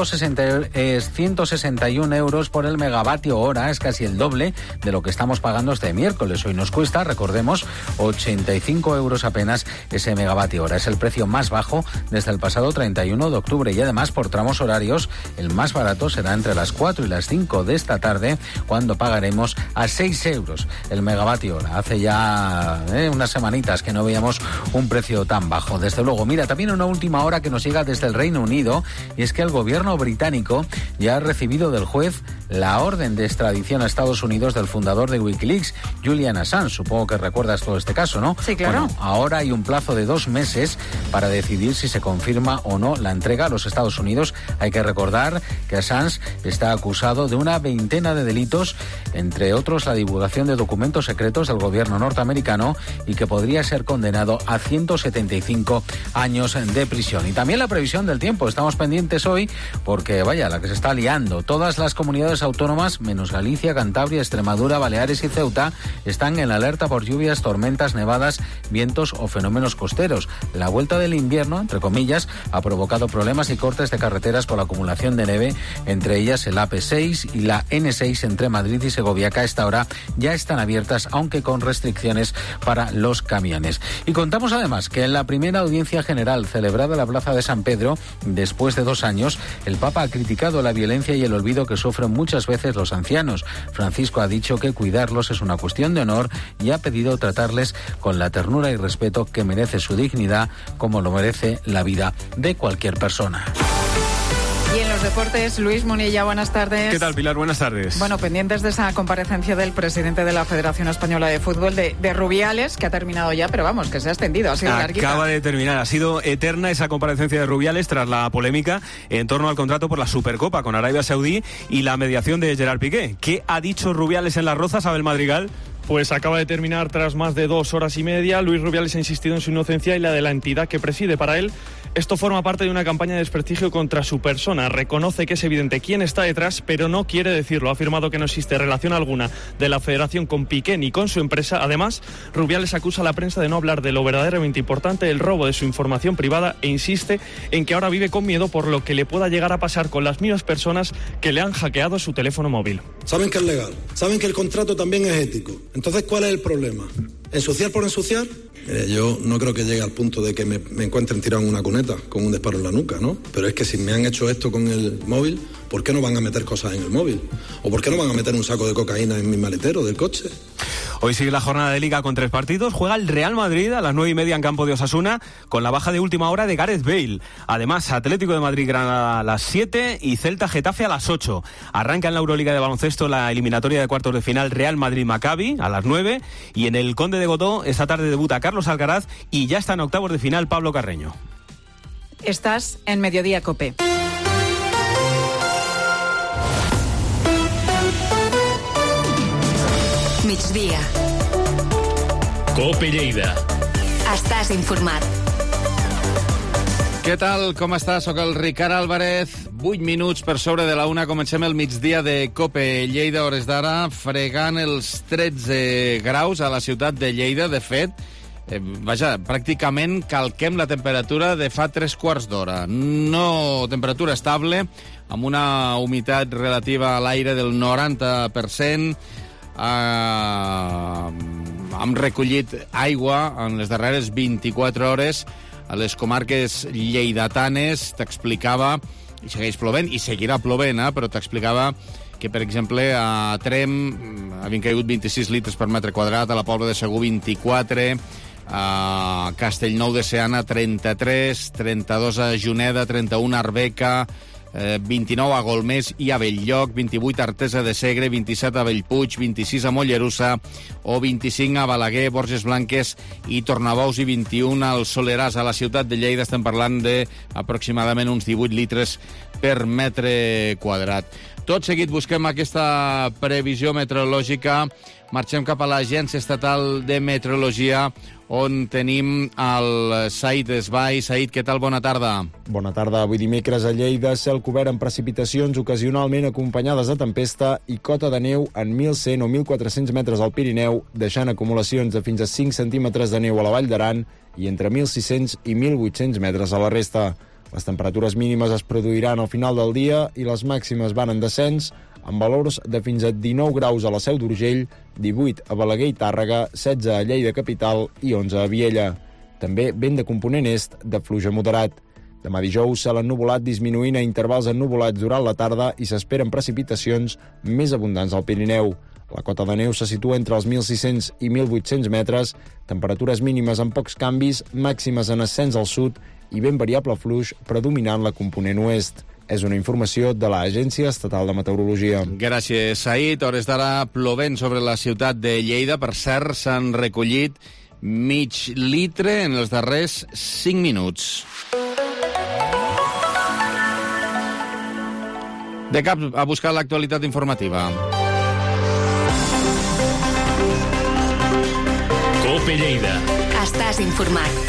sesenta y uno euros por el megavatio hora, es casi el doble de lo que estamos pagando este miércoles. Hoy nos cuesta, recordemos, ochenta y cinco euros apenas ese megavatio hora. Es el precio más bajo desde el pasado treinta y uno de octubre y además por tramos horarios el más barato será entre las cuatro y las cinco de esta tarde, cuando pagaremos a seis euros el megavatio hora. Hace ya eh, unas semanitas que no veíamos un precio tan bajo. Desde luego, mira, también una última hora que nos llega desde el Reino Unido, y es que el gobierno británico ya ha recibido del juez la orden de extradición a Estados Unidos del fundador de Wikileaks, Julian Assange. Supongo que recuerdas todo este caso, ¿no? Sí, claro. Bueno, ahora hay un plazo de dos meses para decidir si se confirma o no la entrega a los Estados Unidos. Hay que recordar que Assange está acusado de una veintena de delitos, entre otros la divulgación de documentos secretos del gobierno norteamericano, y que podría ser condenado a ciento setenta y cinco años de prisión. Y también la previsión del tiempo. Estamos pendientes hoy porque, vaya, la que se está liando. Todas las comunidades autónomas, menos Galicia, Cantabria, Extremadura, Baleares y Ceuta, están en alerta por lluvias, tormentas, nevadas, vientos o fenómenos costeros. La vuelta del invierno, entre comillas, ha provocado problemas y cortes de carreteras por la acumulación de nieve, entre ellas el A P seis y la N seis entre Madrid y Segovia, que a esta hora ya están abiertas, aunque con restricciones para los camiones. Y contamos además que en la primera audiencia general celebrada en la Plaza de San Pedro, después de dos años, el Papa ha criticado la violencia y el olvido que sufren muchas veces los ancianos. Francisco ha dicho que cuidarlos es una cuestión de honor y ha pedido tratarles con la ternura y respeto que merece su dignidad, como lo merece la vida de cualquier persona. Y en los deportes, Luis Munilla, buenas tardes. ¿Qué tal, Pilar? Buenas tardes. Bueno, pendientes de esa comparecencia del presidente de la Federación Española de Fútbol, de, de Rubiales, que ha terminado ya, pero vamos, que se ha extendido, ha sido larguita. Acaba de terminar, ha sido eterna esa comparecencia de Rubiales tras la polémica en torno al contrato por la Supercopa con Arabia Saudí y la mediación de Gerard Piqué. ¿Qué ha dicho Rubiales en Las Rozas, Abel Madrigal? Pues acaba de terminar tras más de dos horas y media. Luis Rubiales ha insistido en su inocencia y la de la entidad que preside. Para él, esto forma parte de una campaña de desprestigio contra su persona. Reconoce que es evidente quién está detrás, pero no quiere decirlo. Ha afirmado que no existe relación alguna de la Federación con Piqué ni con su empresa. Además, Rubiales acusa a la prensa de no hablar de lo verdaderamente importante, el robo de su información privada, e insiste en que ahora vive con miedo por lo que le pueda llegar a pasar con las mismas personas que le han hackeado su teléfono móvil. Saben que es legal, saben que el contrato también es ético. Entonces, ¿cuál es el problema? ¿Ensuciar por ensuciar? Mire, yo no creo que llegue al punto de que me, me encuentren tirado en una cuneta con un disparo en la nuca, ¿no? Pero es que si me han hecho esto con el móvil, ¿por qué no van a meter cosas en el móvil? ¿O por qué no van a meter un saco de cocaína en mi maletero del coche? Hoy sigue la jornada de Liga con tres partidos. Juega el Real Madrid a las nueve y media en campo de Osasuna, con la baja de última hora de Gareth Bale. Además, Atlético de Madrid-Granada a las siete y Celta-Getafe a las ocho. Arranca en la Euroliga de baloncesto la eliminatoria de cuartos de final Real Madrid-Maccabi a las nueve. Y en el Conde de Godó esta tarde debuta Carlos Alcaraz y ya está en octavos de final Pablo Carreño. Estás en Mediodía COPE. Migdia. COPE Lleida. Estàs informat. Què tal? Com estàs? Soc el Ricard Álvarez. vuit minuts per sobre de la una. Comencem el migdia de COPE Lleida, hores d'ara, fregant els tretze graus a la ciutat de Lleida. De fet, eh, vaja, pràcticament calquem la temperatura de fa tres quarts d'hora. No temperatura estable, amb una humitat relativa a l'aire del noranta per cent. Uh, hem recollit aigua en les darreres vint-i-quatre hores a les comarques lleidatanes. T'explicava, i segueix plovent, i seguirà plovent, eh? però t'explicava que, per exemple, a Trem havien caigut vint-i-sis litres per metre quadrat, a la Pobla de Segur vint-i-quatre, a Castellnou de Seana trenta-tres, trenta-dos a Juneda, trenta-un a Arbeca, vint-i-nou a Golmés i a Belllloc, vint-i-vuit a Artesa de Segre, vint-i-set a Bellpuig, vint-i-sis a Mollerussa o vint-i-cinc a Balaguer, Borges Blanques i Tornabous, i vint-i-un al Soleràs. A la ciutat de Lleida estem parlant d'aproximadament uns divuit litres per metre quadrat. Tot seguit busquem aquesta previsió meteorològica. Marxem cap a l'Agència Estatal de Meteorologia, on tenim el Said Esbai. Said, què tal? Bona tarda. Bona tarda. Avui dimecres a Lleida, cel cobert amb precipitacions ocasionalment acompanyades de tempesta i cota de neu en mil cent o mil quatre-cents metres al Pirineu, deixant acumulacions de fins a cinc centímetres de neu a la Vall d'Aran i entre mil sis-cents i mil vuit-cents metres a la resta. Les temperatures mínimes es produiran al final del dia i les màximes van en descens, amb valors de fins a dinou graus a la Seu d'Urgell, divuit a Balaguer i Tàrrega, setze a Lleida capital i onze a Viella. També vent de component est de fluix moderat. Demà dijous, cel ennuvolat disminuint a intervals ennuvolats durant la tarda i s'esperen precipitacions més abundants al Pirineu. La cota de neu se situa entre els mil sis-cents i mil vuit-cents metres, temperatures mínimes amb pocs canvis, màximes en ascens al sud i ben variable fluix predominant la component oest. És una informació de l'Agència Estatal de Meteorologia. Gràcies, Said. Hores d'ara plovent sobre la ciutat de Lleida. Per cert, s'han recollit mig litre en els darrers cinc minuts. De cap a buscar l'actualitat informativa. Cope Lleida. Estàs informat.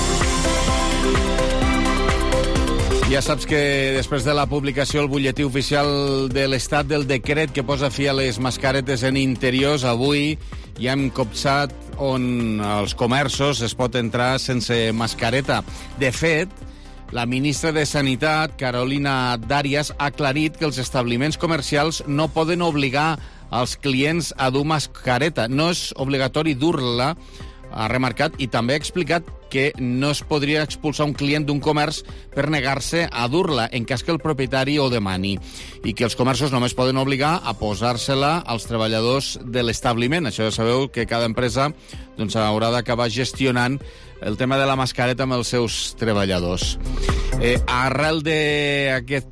Ja saps que després de la publicació al butlletí oficial de l'Estat del decret que posa fi a les mascaretes en interiors, avui ja hem copsat on els comerços es pot entrar sense mascareta. De fet, la ministra de Sanitat, Carolina Darias, ha aclarit que els establiments comercials no poden obligar els clients a dur mascareta. No és obligatori dur-la, ha remarcat, i també ha explicat que no es podria expulsar un client d'un comerç per negar-se a dur-la en cas que el propietari ho demani, i que els comerços només poden obligar a posar-se-la als treballadors de l'establiment. Això ja sabeu que cada empresa doncs, haurà d'acabar gestionant el tema de la mascareta amb els seus treballadors. Eh, arrel d'aquest...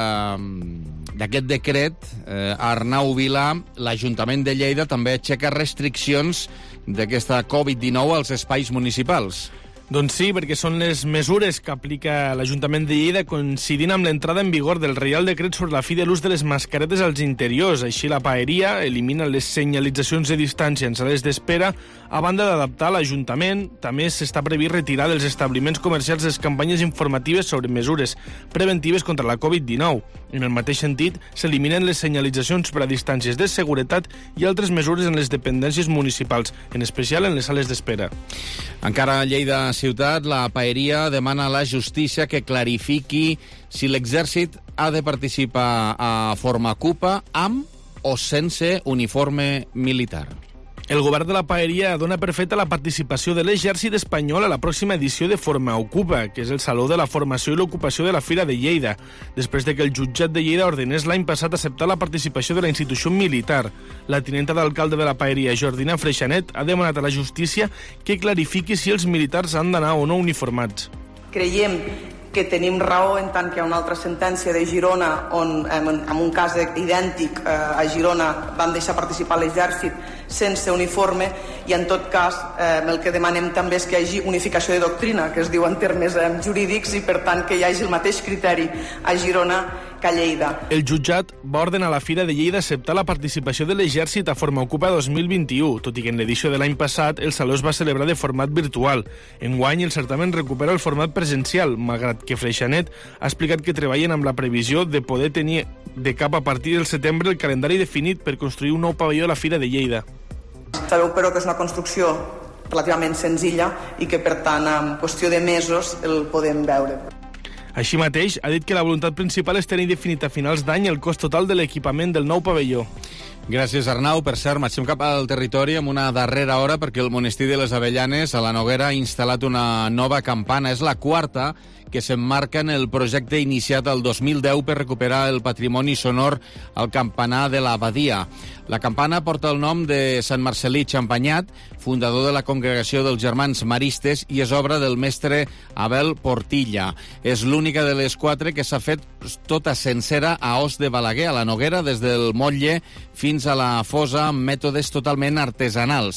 Eh, d'aquest decret, eh, Arnau Vila, l'Ajuntament de Lleida també aixeca restriccions d'aquesta covid dinou als espais municipals. Doncs sí, perquè són les mesures que aplica l'Ajuntament de Lleida coincidint amb l'entrada en vigor del Reial Decret sobre la fi de l'ús de les mascaretes als interiors. Així, la paeria elimina les senyalitzacions de distància en sales d'espera. A banda d'adaptar l'Ajuntament, també s'està previst retirar dels establiments comercials les campanyes informatives sobre mesures preventives contra la covid dinou. En el mateix sentit, s'eliminen les senyalitzacions per a distàncies de seguretat i altres mesures en les dependències municipals, en especial en les sales d'espera. Encara a Lleida ciutat, la paeria demana a la justícia que clarifiqui si l'exèrcit ha de participar a forma CUPA amb o sense uniforme militar. El govern de la paeria dona per feta la participació de l'exèrcit espanyol a la pròxima edició de Forma Ocupa, que és el Saló de la Formació i l'Ocupació de la Fira de Lleida, després de que el jutjat de Lleida ordenés l'any passat acceptar la participació de la institució militar. La tinenta d'alcalde de la paeria, Jordina Freixanet, ha demanat a la justícia que clarifiqui si els militars han d'anar o no uniformats. Creiem que tenim raó en tant que hi ha una altra sentència de Girona on, en, en un cas idèntic eh, a Girona van deixar participar l'exèrcit sense uniforme, i en tot cas eh, el que demanem també és que hi hagi unificació de doctrina, que es diu en termes eh, jurídics, i per tant que hi hagi el mateix criteri a Girona que a Lleida. El jutjat va ordenar a la Fira de Lleida acceptar la participació de l'exèrcit a Forma Ocupa dos mil vint-i-u, tot i que en l'edició de l'any passat el Saló es va celebrar de format virtual. Enguany el certamen recupera el format presencial, malgrat que Freixanet ha explicat que treballen amb la previsió de poder tenir de cap a partir del setembre el calendari definit per construir un nou pavelló a la Fira de Lleida. Sabeu, però, que és una construcció relativament senzilla i que, per tant, en qüestió de mesos el podem veure. Així mateix, ha dit que la voluntat principal és tenir definit a finals d'any el cost total de l'equipament del nou pavelló. Gràcies, Arnau. Per cert, marxem cap al territori amb una darrera hora perquè el monestir de les Avellanes a la Noguera ha instal·lat una nova campana. És la quarta que s'emmarca en el projecte iniciat el dos mil deu per recuperar el patrimoni sonor al campanar de l'Abadia. La campana porta el nom de Sant Marcelí Champagnat, fundador de la Congregació dels Germans Maristes, i és obra del mestre Abel Portilla. És l'única de les quatre que s'ha fet tota sencera a Os de Balaguer, a la Noguera, des del motlle fins a la fosa, amb mètodes totalment artesanals.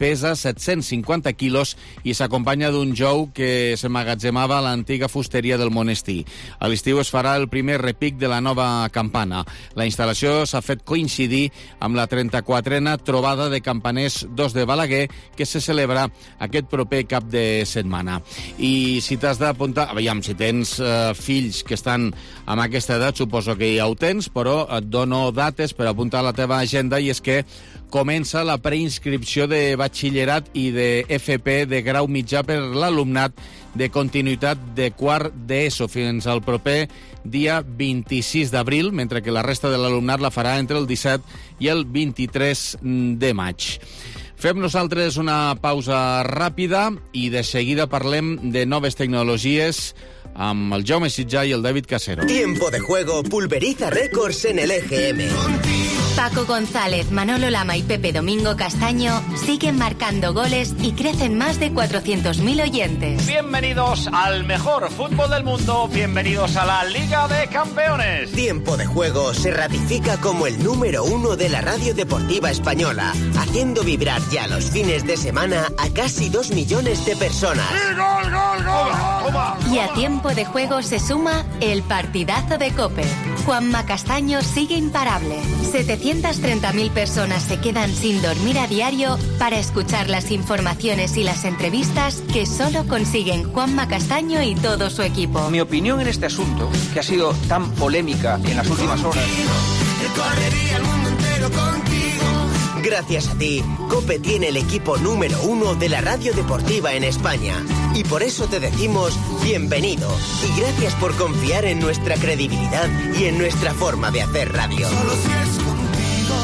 pesa set-cents cinquanta quilos i s'acompanya d'un jou que s'emmagatzemava a l'antiga fusteria del monestir. A l'estiu es farà el primer repic de la nova campana. La instal·lació s'ha fet coincidir amb la trenta-quatrena trobada de campaners dos de Balaguer, que se celebra aquest proper cap de setmana. I si t'has d'apuntar... Aviam, si tens eh, fills que estan amb aquesta edat, suposo que ja ho tens, però et dono dates per apuntar a la teva agenda, i és que comença la preinscripció de batxillerat i de F P de grau mitjà per l'alumnat de continuïtat de quart d'ESO fins al proper dia vint-i-sis d'abril, mentre que la resta de l'alumnat la farà entre el disset i el vint-i-tres de maig. Fem nosaltres una pausa ràpida i de seguida parlem de noves tecnologies amb el Jaume Sitjà i el David Casero. Tiempo de juego pulveriza récords en el E G M. Paco González, Manolo Lama y Pepe Domingo Castaño siguen marcando goles y crecen más de cuatrocientos mil oyentes. Bienvenidos al mejor fútbol del mundo, bienvenidos a la Liga de Campeones. Tiempo de juego se ratifica como el número uno de la radio deportiva española, haciendo vibrar ya los fines de semana a casi dos millones de personas. ¡Y gol, gol, gol! gol! Y a Tiempo de juego se suma el partidazo de COPE. Juanma Castaño sigue imparable. setecientas treinta mil personas se quedan sin dormir a diario para escuchar las informaciones y las entrevistas que solo consiguen Juanma Castaño y todo su equipo. Mi opinión en este asunto, que ha sido tan polémica en las últimas horas... Recorrería el mundo entero contigo. Gracias a ti, COPE tiene el equipo número uno de la radio deportiva en España. Y por eso te decimos bienvenido. Y gracias por confiar en nuestra credibilidad y en nuestra forma de hacer radio. Solo si es contigo.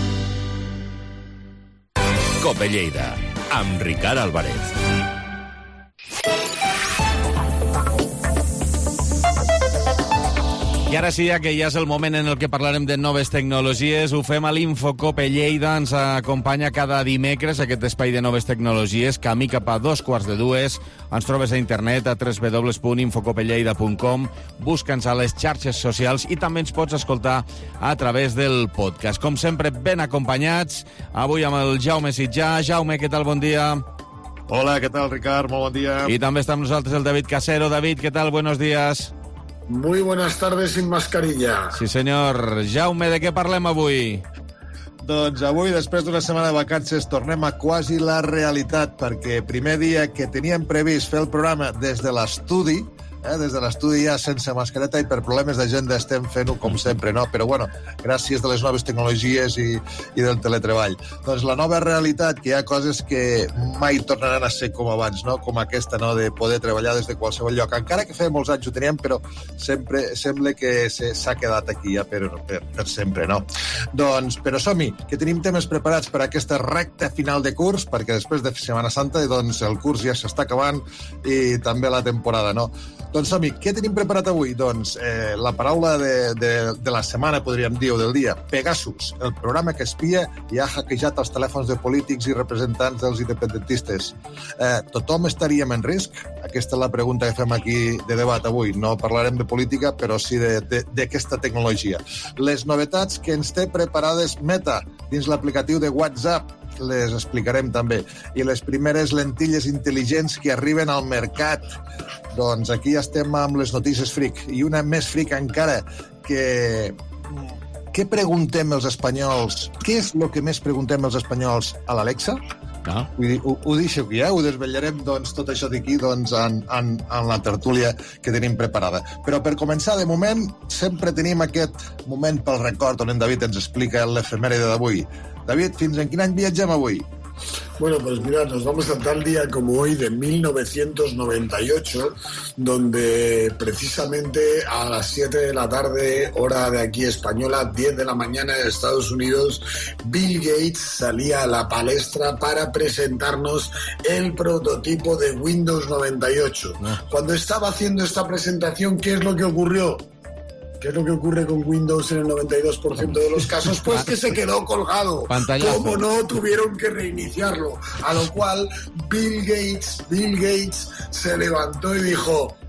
COPE Lleida, amb Ricard Álvarez. I ara sí, ja que ja és el moment en el que parlarem de noves tecnologies, ho fem a l'Infocope Lleida. Ens acompanya cada dimecres aquest espai de noves tecnologies, camí cap a dos quarts de dues. Ens trobes a internet a w w w punt infocopelleida punt com, busca'ns a les xarxes socials i també ens pots escoltar a través del podcast. Com sempre, ben acompanyats, avui amb el Jaume Sitjà. Jaume, què tal? Bon dia. Hola, què tal, Ricard? Molt bon dia. I també està amb nosaltres el David Casero. David, què tal? Buenos días. Muy buenas tardes sin mascarilla. Sí, senyor. Jaume, de què parlem avui? Doncs avui, després d'una setmana de vacances, tornem a quasi la realitat, perquè primer dia que teníem previst fer el programa des de l'estudi, eh, des de l'estudi ja sense mascareta, i per problemes d'agenda estem fent-ho com sempre, no? Però bueno, gràcies de les noves tecnologies i, i del teletreball. Doncs la nova realitat, que hi ha coses que mai tornaran a ser com abans, no? Com aquesta, no?, de poder treballar des de qualsevol lloc. Encara que feia molts anys ho teníem, però sempre sembla que s'ha quedat aquí ja per, per, per sempre, no? Doncs, però som-hi, que tenim temes preparats per a aquesta recta final de curs, perquè després de Setmana Santa, doncs el curs ja s'està acabant i també la temporada, no? Doncs som-hi, què tenim preparat avui? Doncs eh, la paraula de, de, de la setmana, podríem dir, o del dia, Pegasus, el programa que espia i ha hackejat els telèfons de polítics i representants dels independentistes. Eh, tothom estaríem en risc? Aquesta és la pregunta que fem aquí de debat avui. No parlarem de política, però sí d'aquesta tecnologia. Les novetats que ens té preparades Meta dins l'aplicatiu de WhatsApp, les explicarem també. I les primeres lentilles intel·ligents que arriben al mercat. Doncs aquí estem amb les notícies fric. I una més fric encara, que... Què preguntem els espanyols? Què és el que més preguntem els espanyols a l'Alexa? No. Vull dir, ho, ho deixo aquí, eh? Ho desvetllarem, doncs, tot això d'aquí, doncs, en, en, en la tertúlia que tenim preparada. Però per començar, de moment, sempre tenim aquest moment pel record on en David ens explica l'efemèride d'avui. David, fins en quin any viatgem avui? Bueno, pues mira, nos vamos a tal día como hoy de mil novecientos noventa y ocho, donde precisamente a las siete de la tarde, hora de aquí española, diez de la mañana de Estados Unidos, Bill Gates salía a la palestra para presentarnos el prototipo de Windows noventa y ocho. No. Cuando estaba haciendo esta presentación, ¿qué es lo que ocurrió? ¿Qué es lo que ocurre con Windows en el noventa y dos por ciento de los casos? Pues que se quedó colgado. Pantallazo. Como no, tuvieron que reiniciarlo. A lo cual Bill Gates, Bill Gates se levantó y dijo: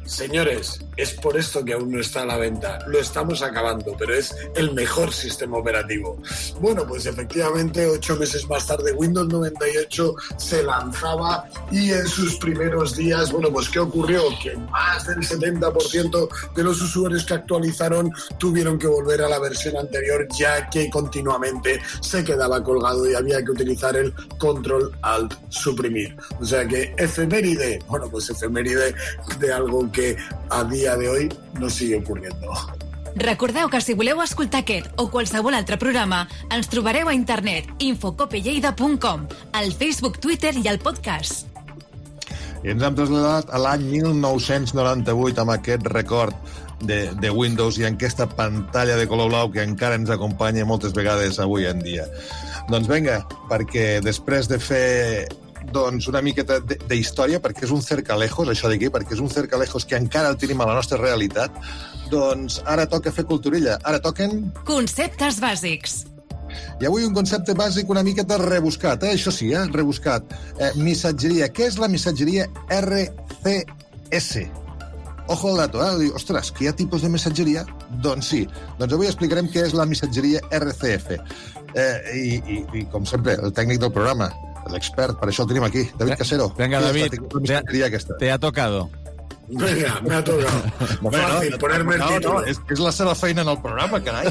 Señores, es por esto que aún no está a la venta. Lo estamos acabando, pero es el mejor sistema operativo. Bueno, pues efectivamente, ocho meses más tarde, Windows noventa y ocho se lanzaba y en sus primeros días, bueno, pues ¿qué ocurrió? Que más del setenta por ciento de los usuarios que actualizaron tuvieron que volver a la versión anterior, ya que continuamente se quedaba colgado y había que utilizar el Control Alt Suprimir. O sea que efeméride, bueno, pues efeméride de algo que a dia de hoy no sigue ocurriendo. Recordeu que si voleu escoltar aquest o qualsevol altre programa, ens trobareu a internet infocopelleida punt com, al Facebook, Twitter i al podcast. I ens hem traslladat a l'any mil nou-cents noranta-vuit amb aquest record de, de Windows i en aquesta pantalla de color blau que encara ens acompanya moltes vegades avui en dia. Doncs vinga, perquè després de fer doncs una miqueta d'història, perquè és un cercalejos, això d'aquí, perquè és un cercalejos que encara el tenim a la nostra realitat, doncs ara toca fer culturilla. Ara toquen... Conceptes bàsics. I avui un concepte bàsic una miqueta rebuscat, eh? Això sí, eh? rebuscat. Eh, missatgeria. Què és la missatgeria R C S? Ojo al dato, eh? Ostres, que hi ha tipus de missatgeria? Doncs sí. Doncs avui explicarem què és la missatgeria R C S. Eh, i, i, I, com sempre, el tècnic del programa, l'expert, per això el tenim aquí, David Casero. Venga, David, te, te ha tocado. Venga, me ha tocado. Bueno, Fácil, ponerme el no, título. No, es, es la seva feina en el programa, caray.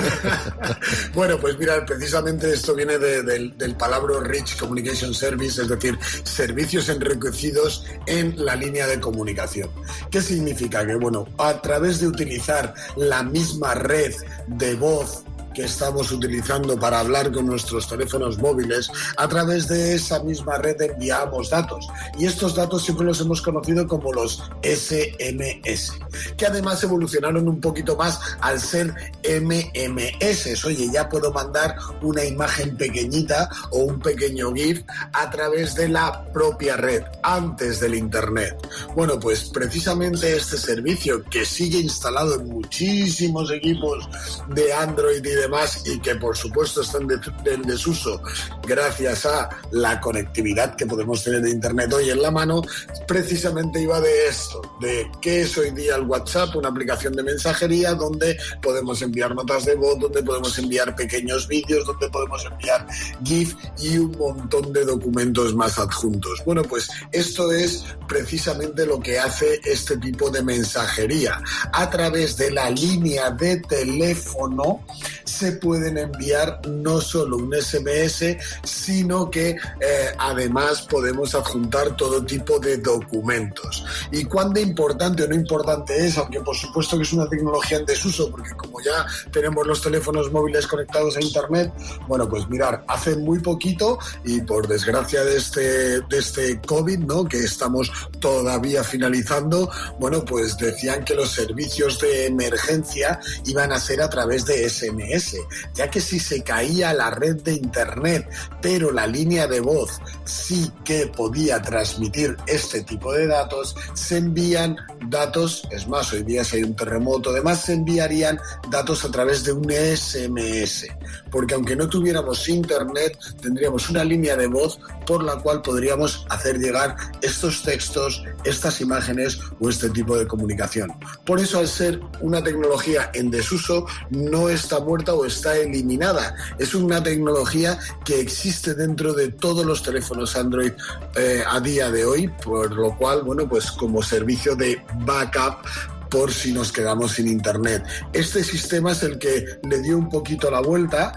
Bueno, pues mira, precisamente esto viene de, de, del palabra Rich Communication Service, es decir, servicios enriquecidos en la línea de comunicación. ¿Qué significa? Que, bueno, a través de utilizar la misma red de voz que estamos utilizando para hablar con nuestros teléfonos móviles, a través de esa misma red enviamos datos. Y estos datos siempre los hemos conocido como los S M S, que además evolucionaron un poquito más al ser M M S. Oye, ya puedo mandar una imagen pequeñita o un pequeño GIF a través de la propia red, antes del Internet. Bueno, pues precisamente este servicio, que sigue instalado en muchísimos equipos de Android y de demás, y que por supuesto están en desuso gracias a la conectividad que podemos tener de Internet hoy en la mano, precisamente iba de esto, de qué es hoy día el WhatsApp, una aplicación de mensajería donde podemos enviar notas de voz, donde podemos enviar pequeños vídeos, donde podemos enviar GIF y un montón de documentos más adjuntos. Bueno, pues esto es precisamente lo que hace este tipo de mensajería. A través de la línea de teléfono se pueden enviar no solo un S M S, sino que eh, además podemos adjuntar todo tipo de documentos. ¿Y cuán de importante o no importante es? Aunque por supuesto que es una tecnología en desuso, porque como ya tenemos los teléfonos móviles conectados a Internet, bueno, pues mirar, hace muy poquito, y por desgracia de este, de este COVID, ¿no?, que estamos todavía finalizando, bueno, pues decían que los servicios de emergencia iban a ser a través de S M S, ya que si se caía la red de Internet, pero la línea de voz sí que podía transmitir este tipo de datos, se envían datos, es más, hoy día si hay un terremoto, además se enviarían datos a través de un S M S, porque aunque no tuviéramos Internet, tendríamos una línea de voz por la cual podríamos hacer llegar estos textos, estas imágenes o este tipo de comunicación. Por eso, al ser una tecnología en desuso, no está muerta o está eliminada. Es una tecnología que existe dentro de todos los teléfonos Android eh, a día de hoy, por lo cual, bueno, pues como servicio de backup por si nos quedamos sin Internet. Este sistema es el que le dio un poquito la vuelta,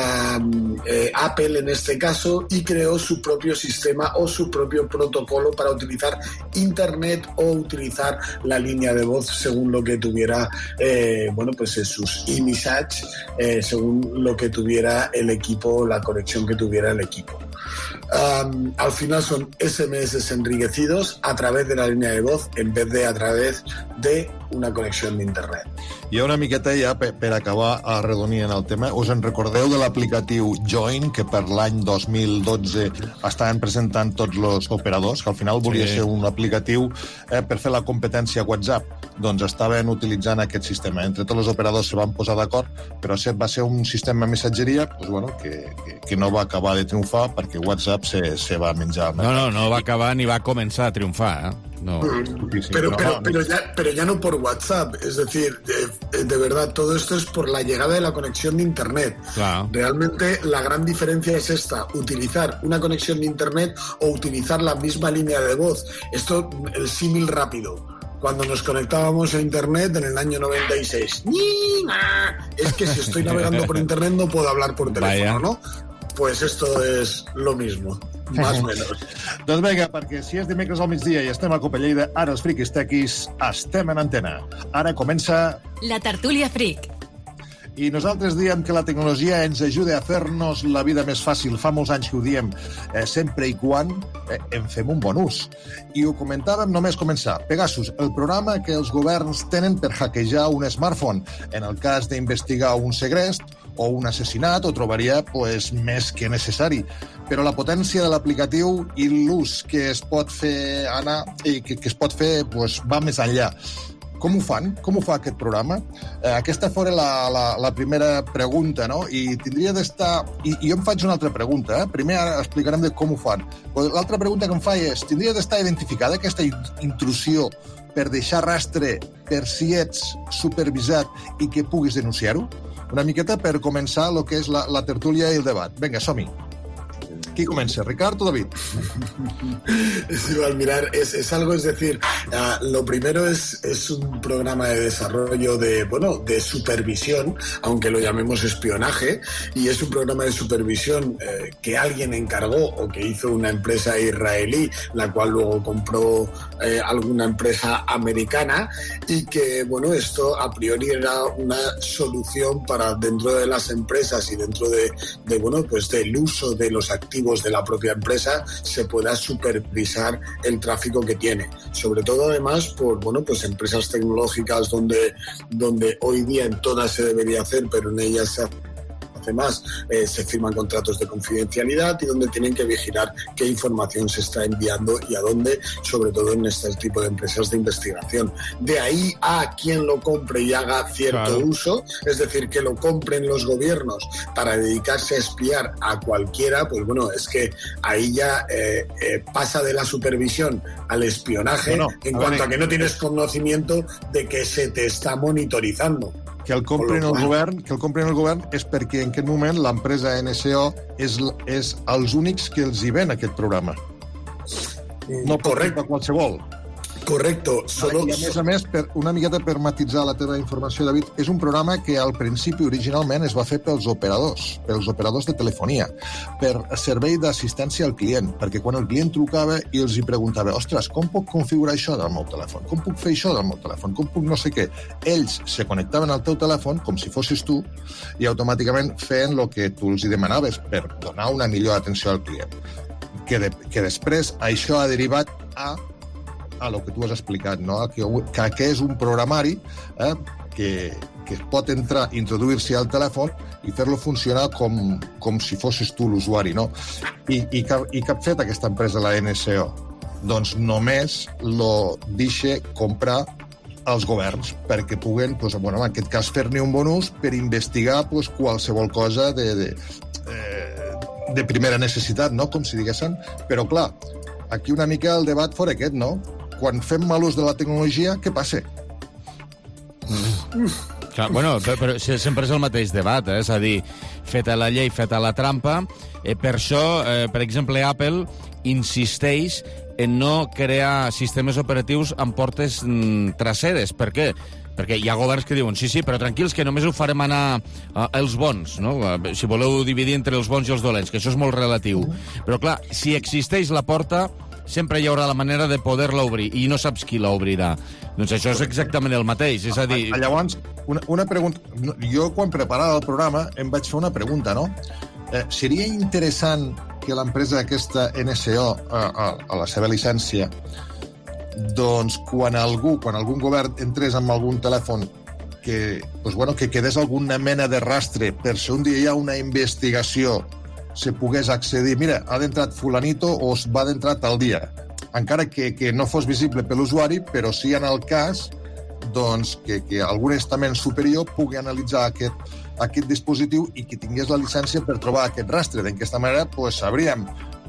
um, eh, Apple en este caso, y creó su propio sistema o su propio protocolo para utilizar Internet o utilizar la línea de voz según lo que tuviera, eh, bueno, pues en sus iMessage, eh, según lo que tuviera el equipo, la conexión que tuviera el equipo. Um, al final son S M S enriquecidos a través de la línea de voz en vez de a través de una connexió d'internet. Hi ha una miqueta ja per, per acabar arredonint el tema. Us en recordeu de l'aplicatiu Join, que per l'any dos mil dotze estaven presentant tots els operadors, que al final volia sí. ser un aplicatiu eh, per fer la competència a WhatsApp? Doncs estaven utilitzant aquest sistema. Entre tots els operadors se van posar d'acord, però va ser un sistema de missatgeria pues, bueno, que, que, que no va acabar de triomfar perquè WhatsApp se, se va menjar. No, no, no va acabar ni va començar a triomfar. Eh? No. Pero, pero, pero, ya, pero ya no por WhatsApp. Es decir, de, de verdad, todo esto es por la llegada de la conexión de Internet. Claro. Realmente la gran diferencia es esta: utilizar una conexión de Internet o utilizar la misma línea de voz. Esto, el símil rápido. Cuando nos conectábamos a Internet en el año noventa y seis. Es que si estoy navegando por Internet no puedo hablar por teléfono, Vaya. ¿no? Pues esto és lo mismo, más o menos. Doncs vinga, perquè si és dimecres al migdia i estem a Copa Lleida, ara els friquis tequis estem en antena. Ara comença... La tertúlia fric. I nosaltres diem que la tecnologia ens ajuda a fer-nos la vida més fàcil. Fa molts anys que ho diem, eh, sempre i quan eh, en fem un bon ús. I ho comentàvem només començar. Pegasus, el programa que els governs tenen per hackejar un smartphone. En el cas d'investigar un segrest o un assassinat, ho trobaria pues, més que necessari. Però la potència de l'aplicatiu i l'ús que es pot fer anar i que, que es pot fer pues, va més enllà. Com ho fan? Com ho fa aquest programa? Eh, aquesta fora la, la, la primera pregunta, no? I tindria d'estar... I, I jo em faig una altra pregunta, eh? Primer ara explicarem de com ho fan. L'altra pregunta que em faig és, tindria d'estar identificada aquesta intrusió per deixar rastre per si ets supervisat i que puguis denunciar-ho? Una miqueta per començar el que és la, la tertúlia i el debat. Vinga, som-hi. ¿Quién comienza, Ricardo o David? Sí, al mirar, es, es algo, es decir, uh, lo primero es, es un programa de desarrollo de, bueno, de supervisión, aunque lo llamemos espionaje, y es un programa de supervisión eh, que alguien encargó o que hizo una empresa israelí, la cual luego compró eh, alguna empresa americana, y que, bueno, esto a priori era una solución para dentro de las empresas y dentro de, de bueno, pues del uso de los activos de la propia empresa se pueda supervisar el tráfico que tiene, sobre todo además por bueno pues empresas tecnológicas donde donde hoy día en todas se debería hacer, pero en ellas se hace más, eh, se firman contratos de confidencialidad y donde tienen que vigilar qué información se está enviando y a dónde, sobre todo en este tipo de empresas de investigación. De ahí a quien lo compre y haga cierto claro. uso, es decir, que lo compren los gobiernos para dedicarse a espiar a cualquiera, pues bueno, es que ahí ya eh, eh, pasa de la supervisión al espionaje bueno, en a cuanto ver, a que no tienes conocimiento de que se te está monitorizando. Que el compren el govern, que el compren el govern és perquè en aquest moment l'empresa N S O és, és els únics que els hi ven aquest programa. No pot ser qualsevol. Correcto. Solo... I a més a més, per una miqueta per matitzar la teva informació, David, és un programa que al principi originalment es va fer pels operadors, pels operadors de telefonia, per servei d'assistència al client, perquè quan el client trucava i els hi preguntava, ostres, com puc configurar això del meu telèfon? Com puc fer això del meu telèfon? Com puc no sé què? Ells se connectaven al teu telèfon com si fossis tu i automàticament feien el que tu els hi demanaves per donar una millor atenció al client. Que, de, que després això ha derivat a a lo que tu has explicat, no? que, que, que és un programari eh, que, que pot entrar, introduir-se al telèfon i fer-lo funcionar com, com si fossis tu l'usuari. No? I, i, I què ha fet aquesta empresa, la N S O? Doncs només lo deixa comprar als governs perquè puguen, doncs, bueno, en aquest cas, fer-ne un bon ús per investigar doncs, qualsevol cosa de, de, eh, de primera necessitat, no? Com si diguessin. Però, clar, aquí una mica el debat fora aquest, no? Quan fem mal ús de la tecnologia, què passa? Mm. Clar, bueno, però, però sempre és el mateix debat, eh? És a dir, feta la llei, feta la trampa. Eh, per això, eh, per exemple, Apple insisteix en no crear sistemes operatius amb portes mm, traseres. Per què? Perquè hi ha governs que diuen, sí, sí, però tranquils, que només ho farem anar uh, els bons, no? Uh, si voleu dividir entre els bons i els dolents, que això és molt relatiu. Però, clar, si existeix la porta, sempre hi haurà la manera de poder-la obrir, i no saps qui la obrirà. Doncs això és exactament el mateix, és a dir... Llavors, una, una pregunta... Jo, quan preparava el programa, em vaig fer una pregunta, no? Eh, seria interessant que l'empresa aquesta N S O, a, a, a la seva llicència, doncs, quan algú, quan algun govern entrés amb algun telèfon que, doncs, bueno, que quedés alguna mena de rastre per si un dia hi ha una investigació se pogués accedir, mira, ha d'entrat fulanito o va d'entrar tal dia. Encara que, que no fos visible per l'usuari, però sí en el cas doncs, que, que algun estament superior pugui analitzar aquest, aquest dispositiu i que tingués la llicència per trobar aquest rastre. D'aquesta manera, pues, sabríem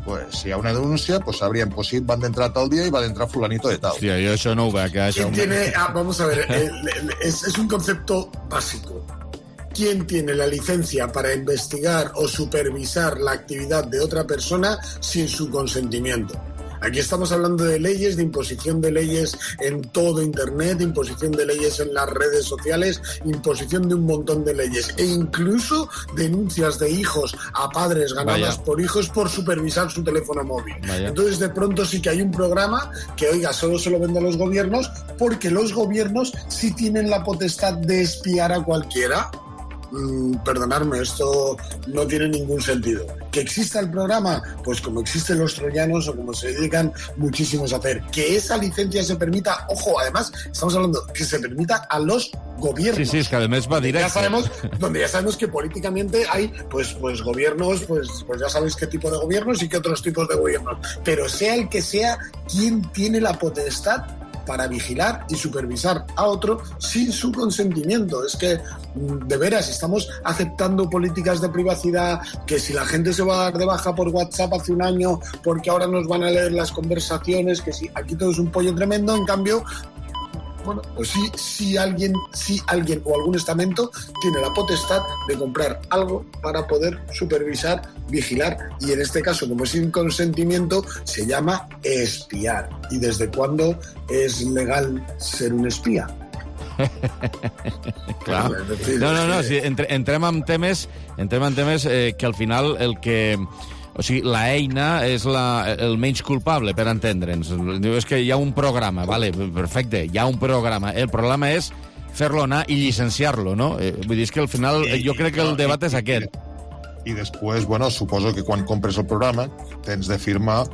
pues, si hi ha una denúncia, pues sabríem, pues sí, van d'entrar tal dia i va d'entrar fulanito de tal. Hòstia, jo això no ho veig. Això... Tiene, ah, vamos a ver, eh, es, es un concepto básico. ¿Quién tiene la licencia para investigar o supervisar la actividad de otra persona sin su consentimiento? Aquí estamos hablando de leyes, de imposición de leyes en todo Internet, imposición de leyes en las redes sociales, imposición de un montón de leyes e incluso denuncias de hijos a padres ganadas Vaya. por hijos por supervisar su teléfono móvil. Vaya. Entonces, de pronto sí que hay un programa que, oiga, solo se lo vende a los gobiernos porque los gobiernos sí tienen la potestad de espiar a cualquiera. Mm, perdonadme, esto no tiene ningún sentido. ¿Que exista el programa? Pues como existen los troyanos o como se dedican muchísimos a hacer. Que esa licencia se permita, ojo, además, estamos hablando que se permita a los gobiernos. Sí, sí, es que además va directo. Ya sabemos, donde ya sabemos que políticamente hay, pues, pues gobiernos, pues, pues ya sabéis qué tipo de gobiernos y qué otros tipos de gobiernos. Pero sea el que sea, ¿quién tiene la potestad para vigilar y supervisar a otro sin su consentimiento? Es que, de veras, estamos aceptando políticas de privacidad, que si la gente se va a dar de baja por WhatsApp hace un año porque ahora nos van a leer las conversaciones, que si aquí todo es un pollo tremendo, en cambio, bueno, pues sí, sí alguien, sí alguien o algún estamento tiene la potestad de comprar algo para poder supervisar, vigilar, y en este caso, como es sin consentimiento, se llama espiar. ¿Y desde cuándo es legal ser un espía? Clar. No, no, no, si entre, entrem en temes, entrem en temes eh, que al final el que... O sigui, la eina és la, el menys culpable, per entendre'ns. Diu, és que hi ha un programa, vale, perfecte, hi ha un programa. El problema és fer-lo anar i llicenciar-lo, no? Eh, vull dir, és que al final I, jo crec que el debat és aquest. I després, bueno, suposo que quan compres el programa tens de firmar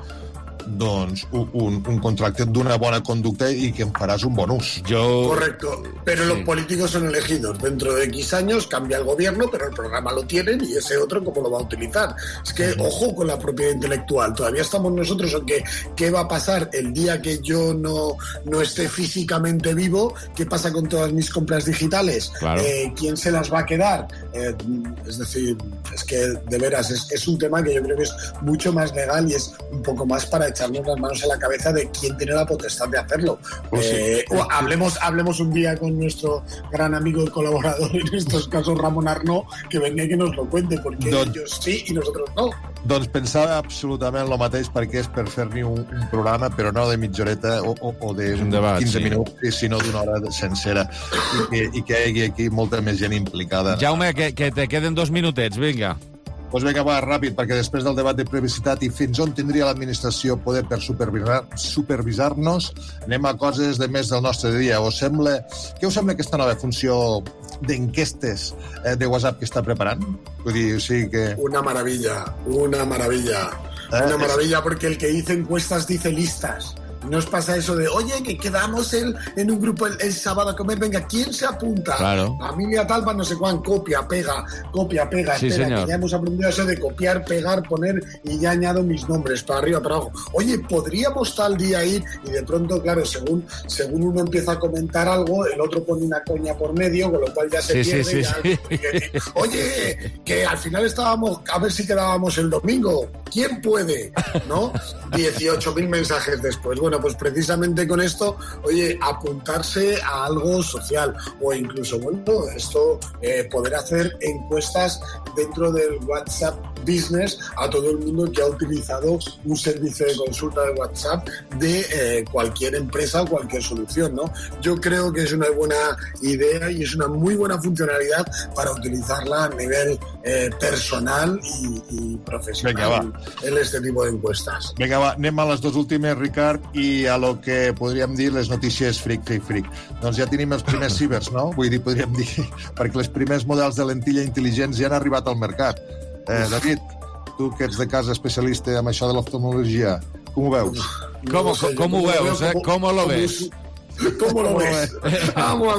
doncs un, un contracte d'una bona conducta y que faràs un bon ús. Yo... Correcto, pero sí. Los políticos son elegidos. Dentro de X años cambia el gobierno, pero el programa lo tienen y ese otro cómo lo va a utilizar. Es que, uh-huh. ojo con la propiedad intelectual. Todavía estamos nosotros en que qué va a pasar el día que yo no, no esté físicamente vivo, qué pasa con todas mis compras digitales, claro. eh, quién se las va a quedar. Eh, es decir, es que de veras es, es un tema que yo creo que es mucho más legal y es un poco más para echarnos las manos en la cabeza de quién tiene la potestad de hacerlo. Pues eh, sí. o hablemos, hablemos un día con nuestro gran amigo y colaborador, en estos casos Ramon Arnó, que venga y que nos lo cuente, porque doncs, ellos sí y nosotros no. Doncs pensava absolutament el mateix, perquè és per fer-ne un, un programa, però no de mitja horeta o, o, o de debat, quinze sí. minuts, sinó d'una hora sencera, i que, i que hi hagi aquí molta més gent implicada. Jaume, que, que te queden dos minutets, vinga. Doncs vinga, va, ràpid, perquè després del debat de privacitat i fins on tindria l'administració poder per supervisar, supervisar-nos, anem a coses de més del nostre dia. Us sembla, què us sembla aquesta nova funció d'enquestes eh, de WhatsApp que està preparant? Vull dir, o sigui que... Una maravilla, una maravilla. Eh, una maravilla, es... porque el que dice encuestas dice listas. No os pasa eso de, oye, que quedamos el, en un grupo el, el sábado a comer, venga, ¿quién se apunta? Claro. Familia tal, para no sé cuán, copia, pega, copia, pega, sí, espera, señor. Que ya hemos aprendido eso de copiar, pegar, poner, y ya añado mis nombres, para arriba, para abajo. Oye, ¿podríamos tal día ir? Y de pronto, claro, según, según uno empieza a comentar algo, el otro pone una coña por medio, con lo cual ya se sí, pierde. Sí, ya, sí, y, y, oye, que al final estábamos, a ver si quedábamos el domingo. ¿Quién puede? ¿No? dieciocho mil mensajes después. Bueno, pues precisamente con esto, oye, apuntarse a algo social o incluso, bueno, esto, eh, poder hacer encuestas dentro del WhatsApp Business a todo el mundo que ha utilizado un servicio de consulta de WhatsApp de eh, cualquier empresa o cualquier solución, ¿no? Yo creo que es una buena idea y es una muy buena funcionalidad para utilizarla a nivel eh, personal y, y profesional. Venga, en este tipo de encuestas. Vinga, va, anem a les dues últimes, Ricard, i a lo que podríem dir les notícies fric, fric, fric. Doncs ja tenim els primers cibers, no? Vull dir, podríem dir, perquè els primers models de lentilla intel·ligents ja han arribat al mercat. Eh, David, tu que ets de casa especialista en això de l'oftalmologia, com ho veus? Com, no sé, com ho veus, eh? Com lo ves? ¿Cómo lo ves? Vamos a ver.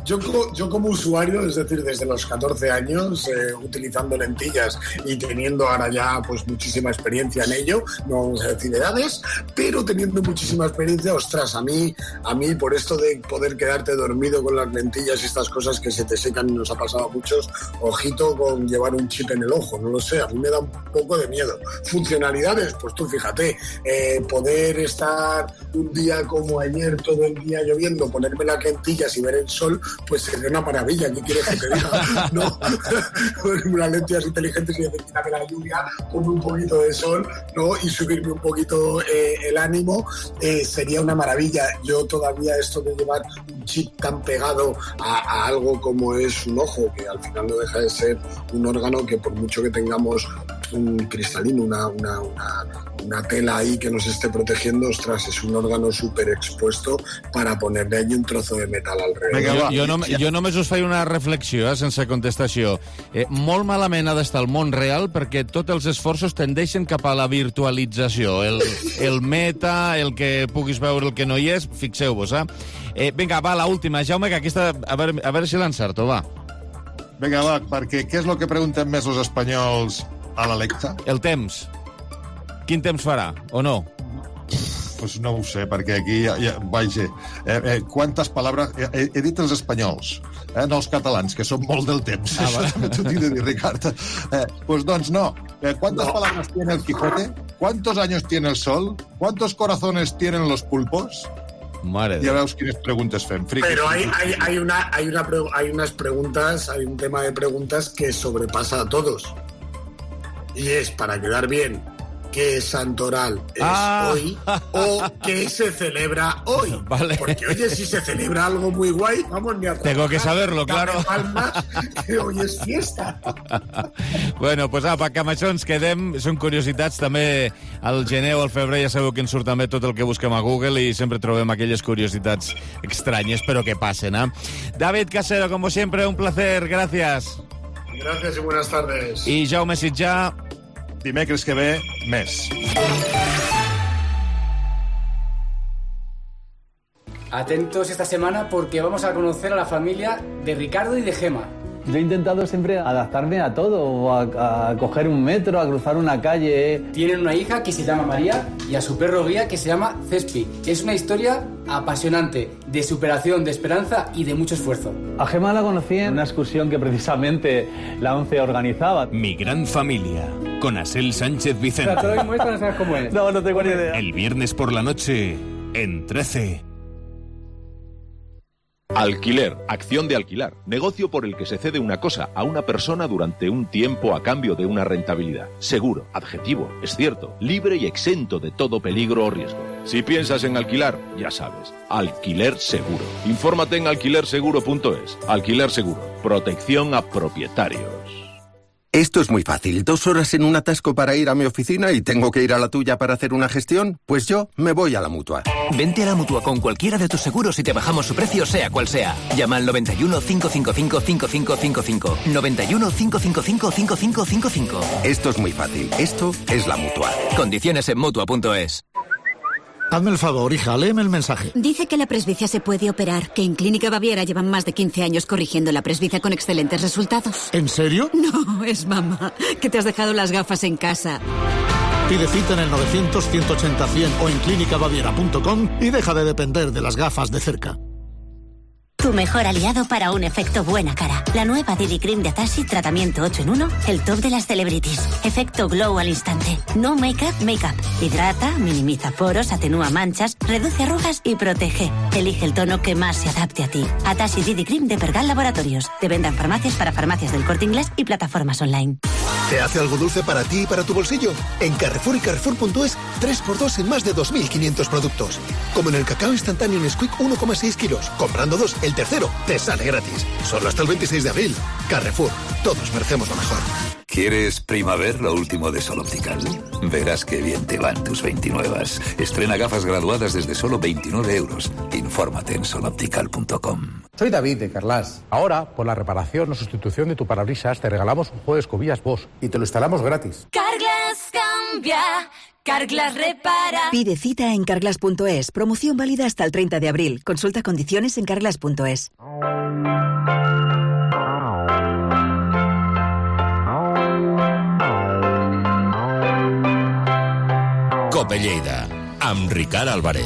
yo, yo como usuario, es decir, desde los catorce años, eh, utilizando lentillas y teniendo ahora ya pues muchísima experiencia en ello, no vamos a decir edades, pero teniendo muchísima experiencia, ostras, a mí, a mí por esto de poder quedarte dormido con las lentillas y estas cosas que se te secan y nos ha pasado a muchos, ojito con llevar un chip en el ojo, no lo sé, a mí me da un poco de miedo. Funcionalidades, pues tú fíjate, eh, poder estar un día como ayer, todo el día lloviendo, ponerme las lentillas y ver el sol, pues sería una maravilla. ¿Qué quieres que te diga? ¿No? Ponerme unas lentillas inteligentes y decir, quítame la lluvia, ponme un poquito de sol, ¿no? Y subirme un poquito eh, el ánimo, eh, sería una maravilla. Yo todavía esto de llevar un chip tan pegado a, a algo como es un ojo, que al final no deja de ser un órgano que por mucho que tengamos un cristalino, una, una, una, una tela ahí que nos esté protegiendo, ostras, es un órgano súper expuesto para ponerle allí un trozo de metal alrededor. Jo, jo, no, jo només us faig una reflexió, eh, sense contestació. Eh, molt malament ha d'estar el món real perquè tots els esforços tendeixen cap a la virtualització. El, el meta, el que puguis veure el que no hi és, fixeu-vos, eh? eh vinga, va, la última, Jaume, que aquesta, a veure, a veure si l'encerto, va. Vinga, va, perquè què és el que pregunten més els espanyols a l'Alexa? El temps. Quin temps farà, o no? Pues no ho sé, perquè aquí, ja, ja, vaja, eh, eh, quantes paraules... He, he dit els espanyols, eh, no els catalans, que són molt del temps. Ah, vale. T'ho tinc de dir, Ricard. Eh, pues doncs no. Eh, ¿Cuántas no. palabras tiene el Quijote? ¿Cuántos años tiene el sol? ¿Cuántos corazones tienen los pulpos? Madre ya veus quines preguntes fem. Friquis. Pero hay, hay, hay, una, hay, una, hay unas preguntas, hay un tema de preguntas que sobrepasa a todos. Y es, para quedar bien, ¿qué santoral es ah. hoy o qué se celebra hoy? Vale. Porque, oye, si se celebra algo muy guay, vamos ni a trabajar. Tengo que saberlo, claro. Palmas, que hoy es fiesta. Bueno, pues apa, que amb això ens quedem. Són curiositats. També al gener o al febrer ja sabeu que ens surt també tot el que busquem a Google i sempre trobem aquelles curiositats estranyes, però que passen, eh? David Casero, como siempre, un placer. Gracias. Gracias y buenas tardes. I Jaume Sitjà, dimecres que ve, més. Atentos esta semana porque vamos a conocer a la familia de Ricardo y de Gema. Yo he intentado siempre adaptarme a todo, a, a coger un metro, a cruzar una calle. Tienen una hija que se llama María y a su perro guía que se llama Cespi. Es una historia apasionante, de superación, de esperanza y de mucho esfuerzo. A Gema la conocí en una excursión que precisamente la ONCE organizaba. Mi gran familia, con Asel Sánchez Vicente. Te lo muestro, no sabes cómo es. No, no tengo ni idea. El viernes por la noche, en trece. Alquiler, acción de alquilar, negocio por el que se cede una cosa a una persona durante un tiempo a cambio de una rentabilidad. Seguro, adjetivo, es cierto, libre y exento de todo peligro o riesgo. Si piensas en alquilar, ya sabes, Alquiler Seguro. Infórmate en alquiler seguro punto es. Alquiler Seguro, protección a propietarios. Esto es muy fácil. ¿Dos horas en un atasco para ir a mi oficina y tengo que ir a la tuya para hacer una gestión? Pues yo me voy a la Mutua. Vente a la Mutua con cualquiera de tus seguros y te bajamos su precio sea cual sea. Llama al noventa y uno, cinco cinco cinco, cinco cinco cinco cinco. noventa y uno, cinco cinco cinco, cinco cinco cinco cinco. Esto es muy fácil. Esto es la Mutua. Condiciones en Mutua punto es. Hazme el favor, hija, léeme el mensaje. Dice que la presbicia se puede operar, que en Clínica Baviera llevan más de quince años corrigiendo la presbicia con excelentes resultados. ¿En serio? No, es mamá, que te has dejado las gafas en casa. Pide cita en el novecientos, ciento ochenta, cien o en clínica baviera punto com y deja de depender de las gafas de cerca. Tu mejor aliado para un efecto buena cara. La nueva D D Cream de Atashi, tratamiento ocho en uno, el top de las celebrities. Efecto glow al instante. No make-up, make-up. Hidrata, minimiza poros, atenúa manchas, reduce arrugas y protege. Elige el tono que más se adapte a ti. Atashi D D Cream de Pergal Laboratorios. De venta en farmacias para farmacias del Corte Inglés y plataformas online. ¿Te hace algo dulce para ti y para tu bolsillo? En Carrefour y Carrefour punto es, tres por dos en más de dos mil quinientos productos. Como en el cacao instantáneo Nesquik uno coma seis kilos. Comprando dos, el tercero te sale gratis. Solo hasta el veintiséis de abril. Carrefour, todos merecemos lo mejor. ¿Quieres Primaver, lo último de Sol Optical? Verás qué bien te van tus veintinuevas. Estrena gafas graduadas desde solo veintinueve euros. Infórmate en sol optical punto com. Soy David de Carlas. Ahora, por la reparación o sustitución de tu parabrisas, te regalamos un juego de escobillas Bosch y te lo instalamos gratis. Carglass cambia, Carglass repara. Pide cita en carglass punto es. Promoción válida hasta el treinta de abril. Consulta condiciones en carglass punto es. Cope Lleida, amb Ricard Álvarez.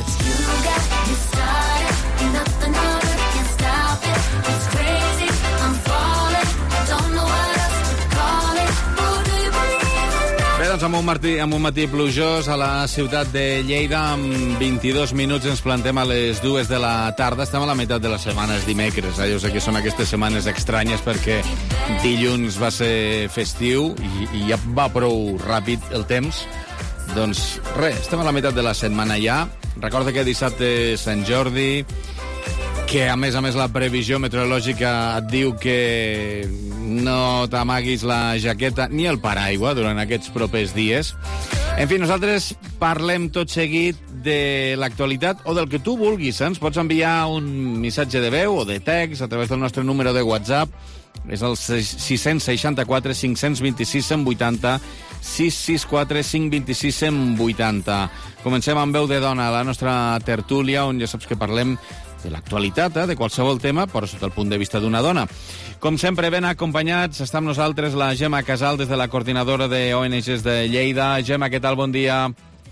Bé, doncs amb un, matí, amb un matí plujós a la ciutat de Lleida, amb vint-i-dos minuts ens plantem a les dues de la tarda. Estem a la meitat de la setmana, és dimecres. Eh? Jo sé que són aquestes setmanes estranyes perquè dilluns va ser festiu i, i ja va prou ràpid el temps. Doncs res, estem a la meitat de la setmana ja. Recorda que dissabte és Sant Jordi, que a més a més la previsió meteorològica et diu que no t'amaguis la jaqueta ni el paraigua durant aquests propers dies. En fi, nosaltres parlem tot seguit de l'actualitat o del que tu vulguis. Eh? Ens pots enviar un missatge de veu o de text a través del nostre número de WhatsApp. És el sis sis quatre cinc dos sis vuitanta, sis sis quatre cinc dos sis vuitanta. Comencem amb veu de dona a la nostra tertúlia, on ja saps que parlem de l'actualitat, eh, de qualsevol tema, però sota el punt de vista d'una dona. Com sempre, ben acompanyats, està amb nosaltres la Gemma Casal, des de la coordinadora de O N Gs de Lleida. Gemma, què tal? Bon dia.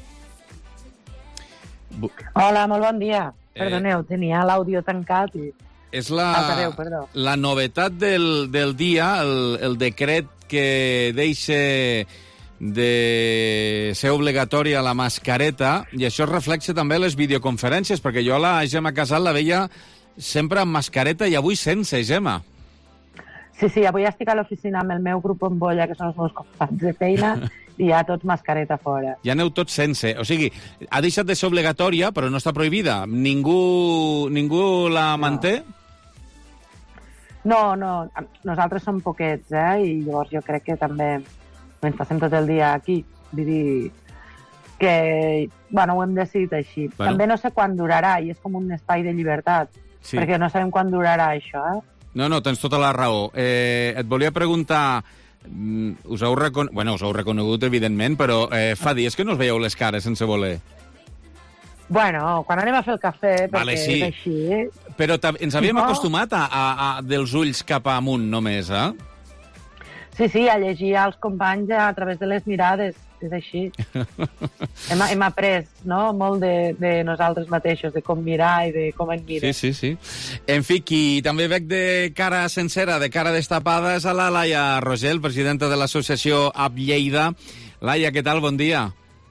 Hola, molt bon dia. Perdoneu, tenia l'àudio tancat i... És la, Altaveu, perdó. la novetat del, del dia, el, el decret que deixa de ser obligatòria la mascareta, i això es reflexa també a les videoconferències, perquè jo la Gemma Casal la veia sempre amb mascareta i avui sense, Gemma. Sí, sí, avui estic a l'oficina amb el meu grup Bombolla, que són els meus companys de feina, i ja tots mascareta fora. Ja aneu tots sense. O sigui, ha deixat de ser obligatòria, però no està prohibida. Ningú, ningú la manté? No, no, nosaltres som poquets, eh? I llavors jo crec que també ens passem tot el dia aquí. Vull dir que, bueno, ho hem decidit així. Bueno. També no sé quan durarà, i és com un espai de llibertat, sí. Perquè no sabem quan durarà això, eh? No, no, tens tota la raó. Eh, et volia preguntar, us heu, recon... bueno, us heu reconegut, evidentment, però eh, fa dies que no us veieu les cares sense voler. Bueno, quan anem a fer el cafè, perquè vale, sí. És així... Però ens havíem no. acostumat a, a, a dels ulls cap amunt només, eh? Sí, sí, a llegir els companys a través de les mirades, és així. hem, hem après, no?, molt de, de nosaltres mateixos, de com mirar i de com en mira. Sí, sí, sí. En fi, qui també veig de cara sencera, de cara destapada, és a la Laia Rogel, presidenta de l'associació A P Lleida. Laia, què tal? Bon dia.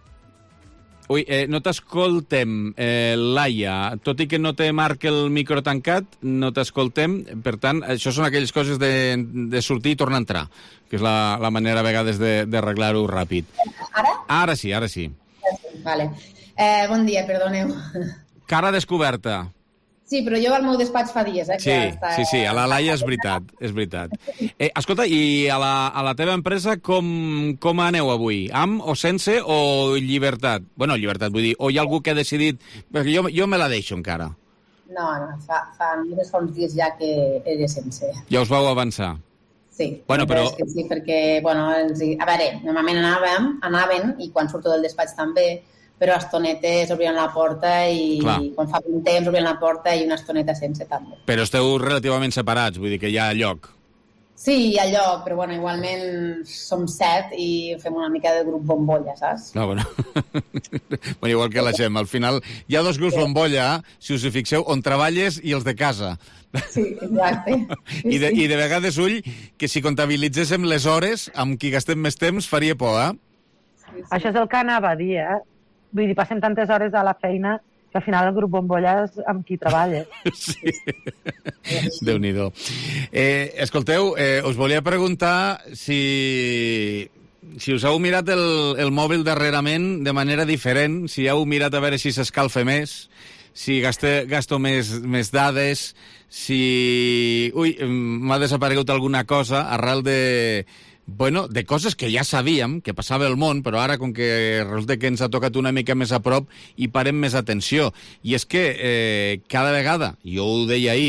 Ui, eh, no t'escoltem, eh, Laia. Tot i que no te marca el micro tancat, no t'escoltem. Per tant, això són aquelles coses de, de sortir i tornar a entrar, que és la, la manera a vegades d'arreglar-ho ràpid. Ara? Ara sí, ara sí. Vale. Eh, bon dia, perdoneu. Cara descoberta. Sí, però jo al meu despatx fa dies, eh? Sí, que està... sí, sí, a la Laia és veritat, és veritat. Eh, escolta, i a la, a la teva empresa com, com aneu avui? Amb o sense o llibertat? Bueno, llibertat, vull dir, o hi ha algú que ha decidit... Perquè jo, jo me la deixo encara. No, no, fa, fa, fa uns dies ja que he de sense. Ja us vau avançar? Sí, bueno, però... que sí, perquè, bueno, els... a veure, normalment anàvem, anaven, i quan surto del despatx també, però a estonetes obrien la porta i Clar. Quan fa un temps obrien la porta i una estoneta sense també. Però esteu relativament separats, vull dir que hi ha lloc. Sí, hi ha lloc, però bueno, igualment som set i fem una mica de grup bombolla, saps? No, bueno. bueno, igual que la Gemma, al final hi ha dos grups sí. bombolla, si us hi fixeu, on treballes i els de casa. Sí, exacte. Sí, I, de, I de vegades, ull, que si comptabilitzéssim les hores amb qui gastem més temps faria por, eh? Sí, sí. Això és el que anava a dir, eh? Vull dir, passem tantes hores a la feina que al final el grup bombolla és amb qui treballa. Sí. Déu-n'hi-do. Eh, escolteu, eh, us volia preguntar si, si us heu mirat el, el mòbil darrerament de manera diferent, si heu mirat a veure si s'escalfa més, si gaste, gasto més, més dades, si... Ui, m'ha desaparegut alguna cosa arrel de... Bueno, de coses que ja sabíem que passava al món, però ara, com que resulta que ens ha tocat una mica més a prop, hi parem més atenció. I és que eh, cada vegada, jo ho deia ahir,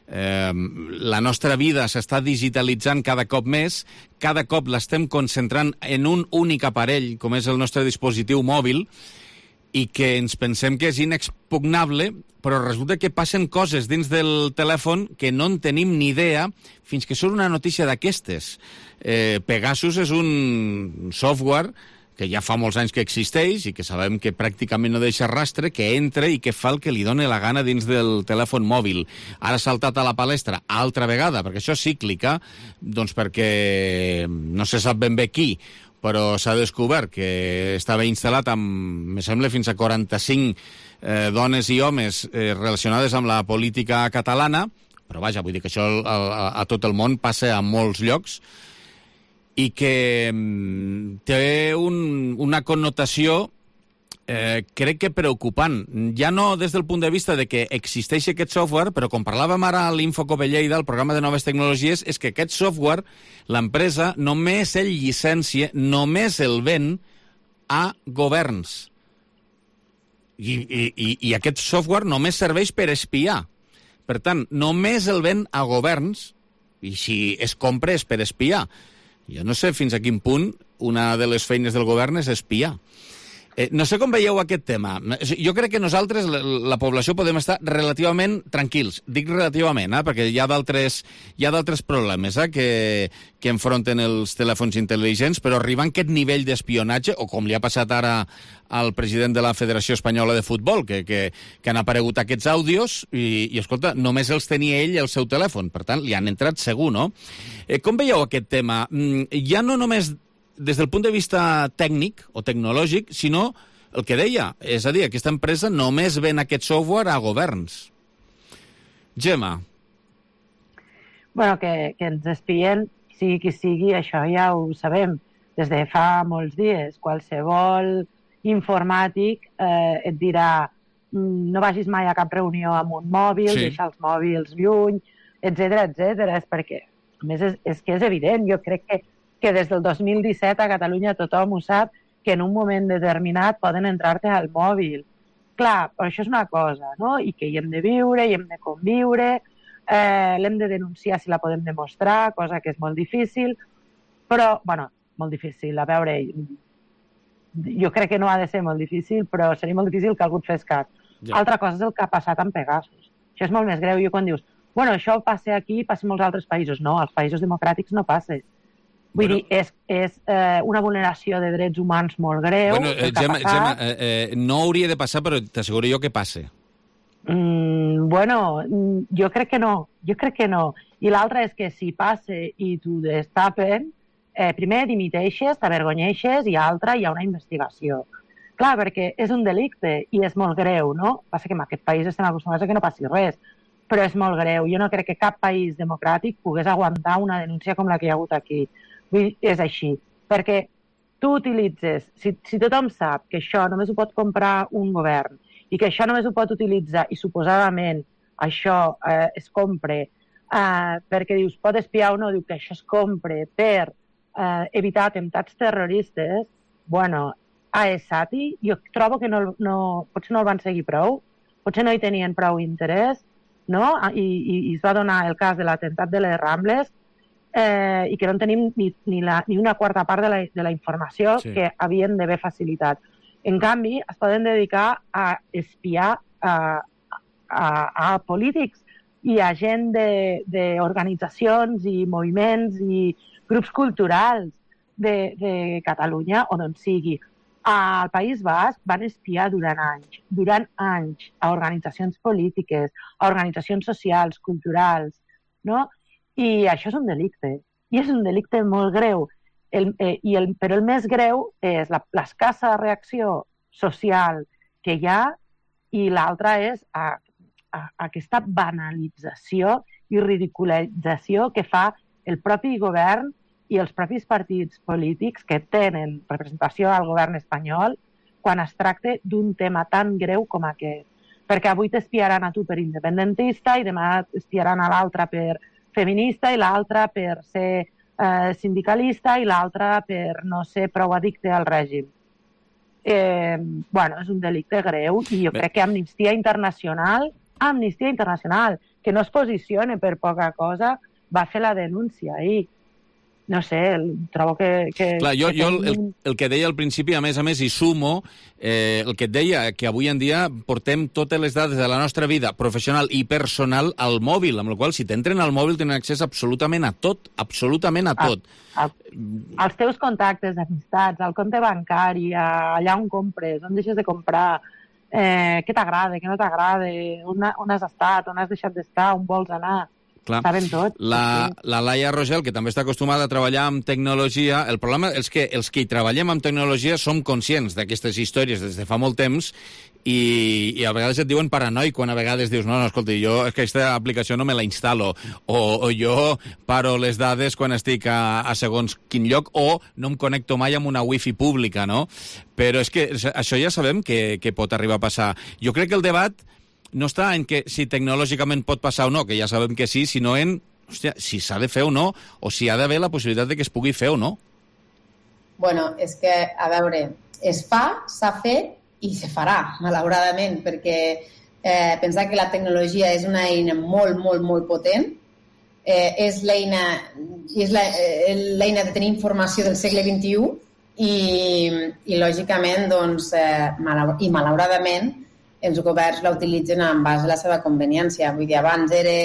Eh, la nostra vida s'està digitalitzant cada cop més, cada cop l'estem concentrant en un únic aparell, com és el nostre dispositiu mòbil, i que ens pensem que és inexpugnable, però resulta que passen coses dins del telèfon que no en tenim ni idea fins que surt una notícia d'aquestes. Eh, Pegasus és un software que ja fa molts anys que existeix i que sabem que pràcticament no deixa rastre, que entra i que fa el que li doni la gana dins del telèfon mòbil. Ara ha saltat a la palestra altra vegada, perquè això és cíclica, doncs perquè no se sap ben bé qui, però s'ha descobert que estava instal·lat amb, me sembla, fins a quaranta-cinc eh, dones i homes eh, relacionades amb la política catalana, però vaja, vull dir que això a, a, a tot el món passa a molts llocs, i que té un, una connotació eh, crec que preocupant. Ja no des del punt de vista de que existeix aquest software, però com parlàvem ara a l'Infocope Lleida, el programa de noves tecnologies, és que aquest software, l'empresa, només el llicència, només el ven a governs. I, i, i aquest software només serveix per espiar. Per tant, només el ven a governs, i si es compra és per espiar. Jo no sé fins a quin punt una de les feines del govern és espiar. Eh, no sé com veieu aquest tema. Jo crec que nosaltres, la, la població, podem estar relativament tranquils. Dic relativament, eh, perquè hi ha d'altres hi ha d'altres problemes eh, que, que enfronten els telèfons intel·ligents, però arribant a aquest nivell d'espionatge, o com li ha passat ara al president de la Federació Espanyola de Futbol, que, que, que han aparegut aquests àudios i, i, escolta, només els tenia ell al seu telèfon. Per tant, li han entrat segur, no? Eh, com veieu aquest tema? Mm, ja no només des del punt de vista tècnic o tecnològic, sinó el que deia, és a dir, aquesta empresa només ven aquest software a governs. Gemma. Bueno, que, que ens espien, sigui qui sigui, això ja ho sabem des de fa molts dies. Qualsevol informàtic eh, et dirà no vagis mai a cap reunió amb un mòbil, sí. Deixa els mòbils lluny, etcètera, etcètera. És perquè, a més, és, és que és evident. Jo crec que que des del dos mil disset a Catalunya tothom ho sap, que en un moment determinat poden entrar-te al mòbil. Clar, però això és una cosa, no? I que hi hem de viure, hi hem de conviure, eh, l'hem de denunciar si la podem demostrar, cosa que és molt difícil, però, bueno, molt difícil, a veure, jo crec que no ha de ser molt difícil, però seria molt difícil que algú et fes cas. Ja. Altra cosa és el que ha passat amb Pegasus. Això és molt més greu. I quan dius, bueno, això passa aquí, passa en molts altres països. No, als països democràtics no passa. Vull bueno, dir, és, és eh, una vulneració de drets humans molt greu. Bueno, eh, Gemma, Gemma eh, eh, no hauria de passar, però t'asseguro jo que passa. Mm, bueno, jo crec que no. Jo crec que no. I l'altre és que si passa i t'ho destapen, eh, primer dimiteixes, t'avergonyeixes, i altra, hi ha una investigació. Clar, perquè és un delicte i és molt greu, no? Passa que en aquest país estem acostumats a que no passi res, però és molt greu. Jo no crec que cap país democràtic pogués aguantar una denúncia com la que hi ha hagut aquí. És així, perquè tu utilitzes, si, si tothom sap que això només ho pot comprar un govern i que això només ho pot utilitzar i suposadament això eh, es compre eh, perquè dius, pot espiar o no, diu que això es compre per eh, evitar atemptats terroristes, bueno, a ESATI jo trobo que no, no, potser no el van seguir prou, potser no hi tenien prou interès, no? I, i, i es va donar el cas de l'atemptat de les Rambles, Eh, i que no tenim ni, ni, la, ni una quarta part de la, de la informació sí. que havien d'haver facilitat. En canvi, es poden dedicar a espiar a, a, a polítics i a gent d'organitzacions i moviments i grups culturals de, de Catalunya o d'on sigui. Al País Basc van espiar durant anys, durant anys, a organitzacions polítiques, a organitzacions socials, culturals, no? I això és un delicte, i és un delicte molt greu. El, eh, i el, però el més greu és l'escassa reacció social que hi ha i l'altra és a, a, a aquesta banalització i ridiculització que fa el propi govern i els propis partits polítics que tenen representació al govern espanyol quan es tracta d'un tema tan greu com aquest. Perquè avui t'espiaran a tu per independentista i demà t'espiaran a l'altre per feminista i l'altra per ser eh, sindicalista i l'altra per no ser prou addicte al règim. Eh, bueno, és un delicte greu i jo Bé. crec que Amnistia Internacional Amnistia Internacional, que no es posicione per poca cosa, va fer la denúncia ahir. No sé, trobo que... que Clar, jo, que jo tenim... el, el que deia al principi, a més a més, i sumo, eh, el que et deia, que avui en dia portem totes les dades de la nostra vida professional i personal al mòbil, amb la qual si t'entren al mòbil tenen accés absolutament a tot, absolutament a tot. A, a, als teus contactes, amistats, al compte bancari, a, allà on compres, on deixes de comprar, eh, què t'agrada, què no t'agrada, on, on has estat, on has deixat d'estar, on vols anar... Clar. Sabem tot. La, la Laia Rogel, que també està acostumada a treballar amb tecnologia, el problema és que els que hi treballem amb tecnologia som conscients d'aquestes històries des de fa molt temps i, i a vegades et diuen paranoi quan a vegades dius no, no, escolta, jo aquesta aplicació no me la instal·lo o, o jo paro les dades quan estic a, a segons quin lloc o no em connecto mai amb una wifi pública, no? Però és que això ja sabem que, que pot arribar a passar. Jo crec que el debat no està en que si tecnològicament pot passar o no, que ja sabem que sí, sinó en hòstia, si s'ha de fer o no, o si ha d'haver la possibilitat de que es pugui fer o no. Bueno, és que, a veure, es fa, s'ha fet i se farà, malauradament, perquè eh, pensar que la tecnologia és una eina molt, molt, molt potent, eh, és l'eina és la, eh, l'eina de tenir informació del segle vint-i-u i, i lògicament, doncs, eh, malaur i malauradament, els governs la utilitzen en base a la seva conveniència. Vull dir, abans era,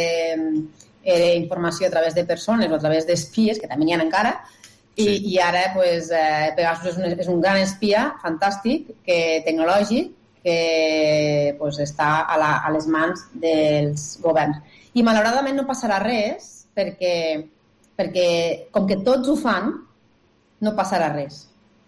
era informació a través de persones o a través d'espies, que també n'hi ha encara, i, sí. i ara pues, eh, Pegasus és un, és un gran espia fantàstic, que, tecnològic, que pues, està a, la, a les mans dels governs. I malauradament no passarà res, perquè, perquè com que tots ho fan, no passarà res.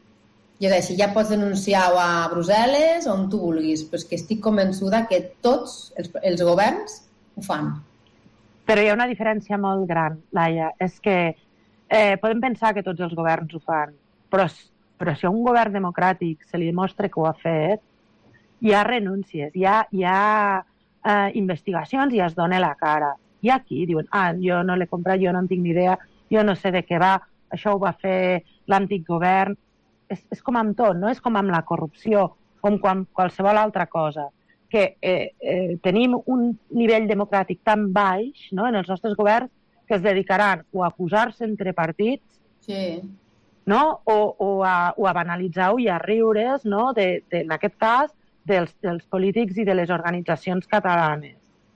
I és així, ja pots denunciar-ho a Brussel·les o on tu vulguis, però és que estic convençuda que tots els, els governs ho fan. Però hi ha una diferència molt gran, Laia. És que eh, podem pensar que tots els governs ho fan, però, però si a un govern democràtic se li demostra que ho ha fet, hi ha renúncies, hi ha, hi ha eh, investigacions i es dona la cara. I aquí diuen, ah, jo no l'he comprat, jo no en tinc ni idea, jo no sé de què va, això ho va fer l'antic govern. És, és com amb tot, no? És com amb la corrupció, com quan, qualsevol altra cosa, que eh, eh, tenim un nivell democràtic tan baix, no?, en els nostres governs que es dedicaran o a acusar-se entre partits, sí. no?, o, o, a, o a banalitzar-ho i a riure's, no?, de, de, en aquest cas, dels, dels polítics i de les organitzacions catalanes.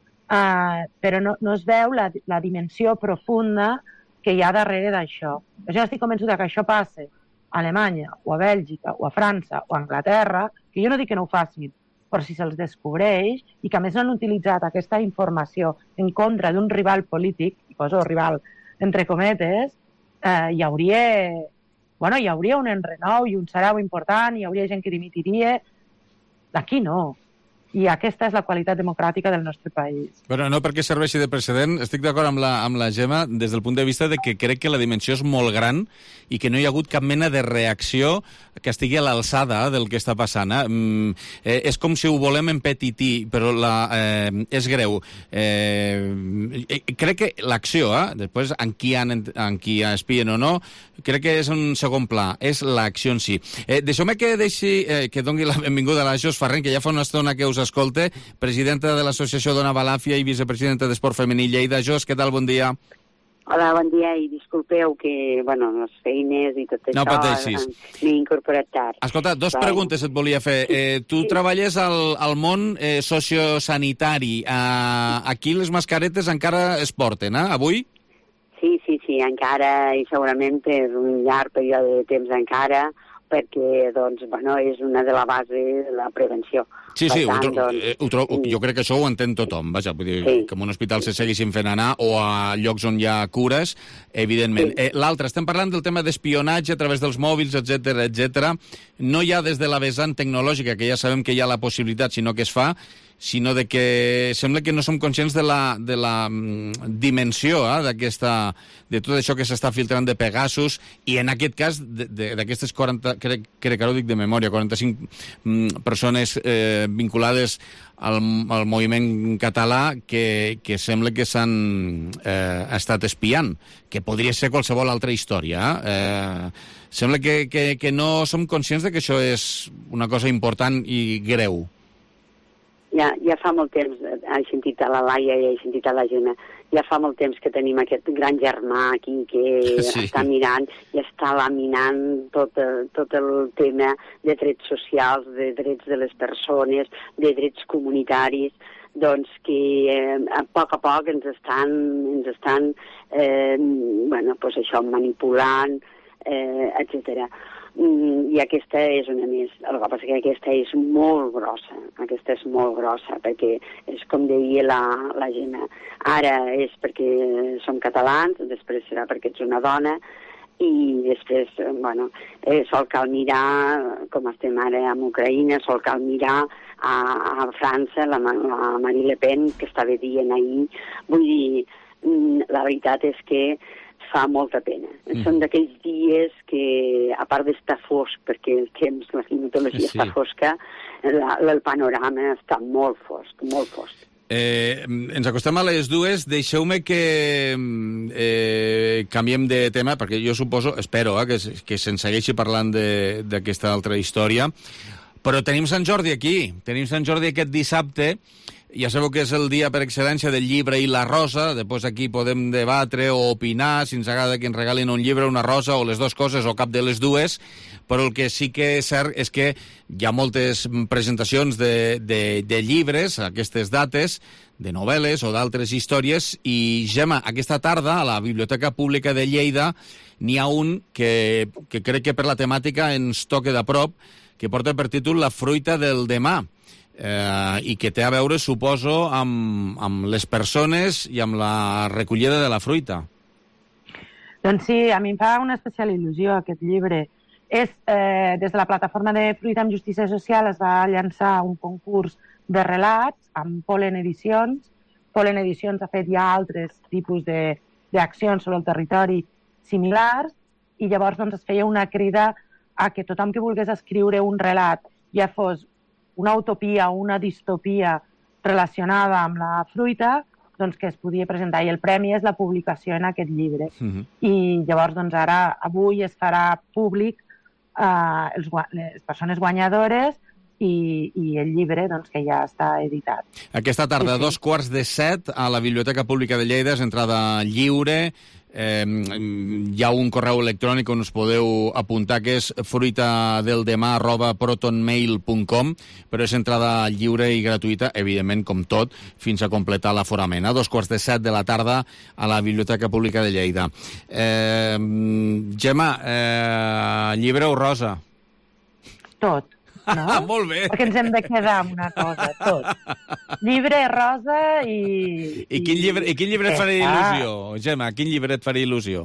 Uh, però no, no es veu la, la dimensió profunda que hi ha darrere d'això. Jo estic convençuda que això passa a Alemanya, o a Bèlgica, o a França, o a Anglaterra, que jo no dic que no ho facin, però si se'ls descobreix i que a més han utilitzat aquesta informació en contra d'un rival polític, i poso rival entre cometes, eh, hi hauria, bueno, hi hauria un enrenou i un sarau important, hi hauria gent que dimitiria. Aquí no. I aquesta és la qualitat democràtica del nostre país. Però no perquè serveixi de precedent, estic d'acord amb, la, amb la Gemma des del punt de vista de que crec que la dimensió és molt gran i que no hi ha hagut cap mena de reacció que estigui a l'alçada del que està passant. Eh? Mm, eh, és com si ho volem empetitir, però la, eh, és greu. Eh, crec que l'acció, eh, després en qui, han, en qui espien o no, crec que és un segon pla, és l'acció en si. Eh, Deixeu-me que deixi, eh, que doni la benvinguda a la Jos Farrent, que ja fa una estona que us escolte, presidenta de l'Associació Dona Balàfia i vicepresidenta d'Esport Femení Lleida. Jos, què tal? Bon dia. Hola, bon dia, i disculpeu que, bueno, les feines i tot no això... pateixis. M'he incorporat tard. Escolta, dos vale. preguntes et volia fer. Eh, tu sí. treballes al, al món eh, sociosanitari. Eh, aquí les mascaretes encara es porten, eh, avui? Sí, sí, sí, encara, i segurament per un llarg període de temps encara, perquè, doncs, bueno, és una de la base de la prevenció. Sí, sí, tant, ho tro doncs, ho tro jo crec que això ho entén tothom, vaja, vull dir, sí. que en un hospital se seguissin fent anar o a llocs on hi ha cures, evidentment. Sí. Eh, L'altre, estem parlant del tema d'espionatge a través dels mòbils, etcètera, etcètera. No hi ha des de la vessant tecnològica, que ja sabem que hi ha la possibilitat, sinó que es fa, sinó de que sembla que no som conscients de la, de la mm, dimensió eh, d'aquesta, de tot això que s'està filtrant de Pegasus, i en aquest cas d'aquestes quaranta, crec, crec que ho dic de memòria, quaranta-cinc mm, persones eh, vinculades al, al moviment català que, que sembla que s'han eh, estat espiant, que podria ser qualsevol altra història. Eh? Eh, sembla que, que, que no som conscients de que això és una cosa important i greu. Ja, ja fa molt temps, he sentit a la Laia i he sentit a la Gemma, ja fa molt temps que tenim aquest gran germà aquí que sí. està mirant i està laminant tot, tot el tema de drets socials, de drets de les persones, de drets comunitaris, doncs que eh, a poc a poc ens estan, ens estan eh, bueno, pues això, manipulant, eh, etcètera. I aquesta és una més. El que passa que aquesta és molt grossa, aquesta és molt grossa, perquè és com deia la, la Gemma, ara és perquè som catalans, després serà perquè ets una dona, i després, bueno, eh, sol cal mirar, com estem ara amb Ucraïna, sol cal mirar a, a França, la, la Marine Le Pen, que estava dient ahir, vull dir, la veritat és que fa molta pena. Mm. Són d'aquells dies que, a part d'estar fosc, perquè el temps, la climatologia sí. està fosca, la, el panorama està molt fosc, molt fosc. Eh, ens acostem a les dues. Deixeu-me que eh, canviem de tema, perquè jo suposo, espero, eh, que, que se'n segueixi parlant d'aquesta altra història. Però tenim Sant Jordi aquí. Tenim Sant Jordi aquest dissabte. Ja sabeu que és el dia per excel·lència del llibre i la rosa. Després aquí podem debatre o opinar si ens agrada que ens regalin un llibre, una rosa, o les dues coses, o cap de les dues. Però el que sí que és cert és que hi ha moltes presentacions de, de, de llibres, aquestes dates, de novel·les o d'altres històries. I, Gemma, aquesta tarda a la Biblioteca Pública de Lleida n'hi ha un que, que crec que per la temàtica ens toca de prop, que porta per títol La fruita del demà. Eh, i que té a veure, suposo, amb, amb les persones i amb la recollida de la fruita. Doncs sí, a mi em fa una especial il·lusió aquest llibre. És, eh, des de la plataforma de Fruita amb Justícia Social es va llançar un concurs de relats amb Polen Edicions. Polen Edicions ha fet ja altres tipus d'accions sobre el territori similars i llavors doncs, es feia una crida a que tothom que volgués escriure un relat, ja fos una utopia o una distopia relacionada amb la fruita, doncs que es podia presentar. I el premi és la publicació en aquest llibre. Uh-huh. I llavors, doncs ara, avui es farà públic eh, els, les persones guanyadores i, i el llibre, doncs, que ja està editat. Aquesta tarda, sí, sí. dos quarts de set, a la Biblioteca Pública de Lleida, és entrada lliure. Eh, hi ha un correu electrònic on us podeu apuntar, que és fruitadeldemà arroba protonmail punt com, però és entrada lliure i gratuïta, evidentment, com tot, fins a completar l'aforament. A dos quarts de set de la tarda a la Biblioteca Pública de Lleida. Eh, Gemma, eh, llibre o rosa? Tot. No? Molt bé. Perquè ens hem de quedar amb una cosa, tot. Llibre, rosa i... I quin llibre, i quin llibre et faria il·lusió, Gemma? Quin llibre et faria il·lusió?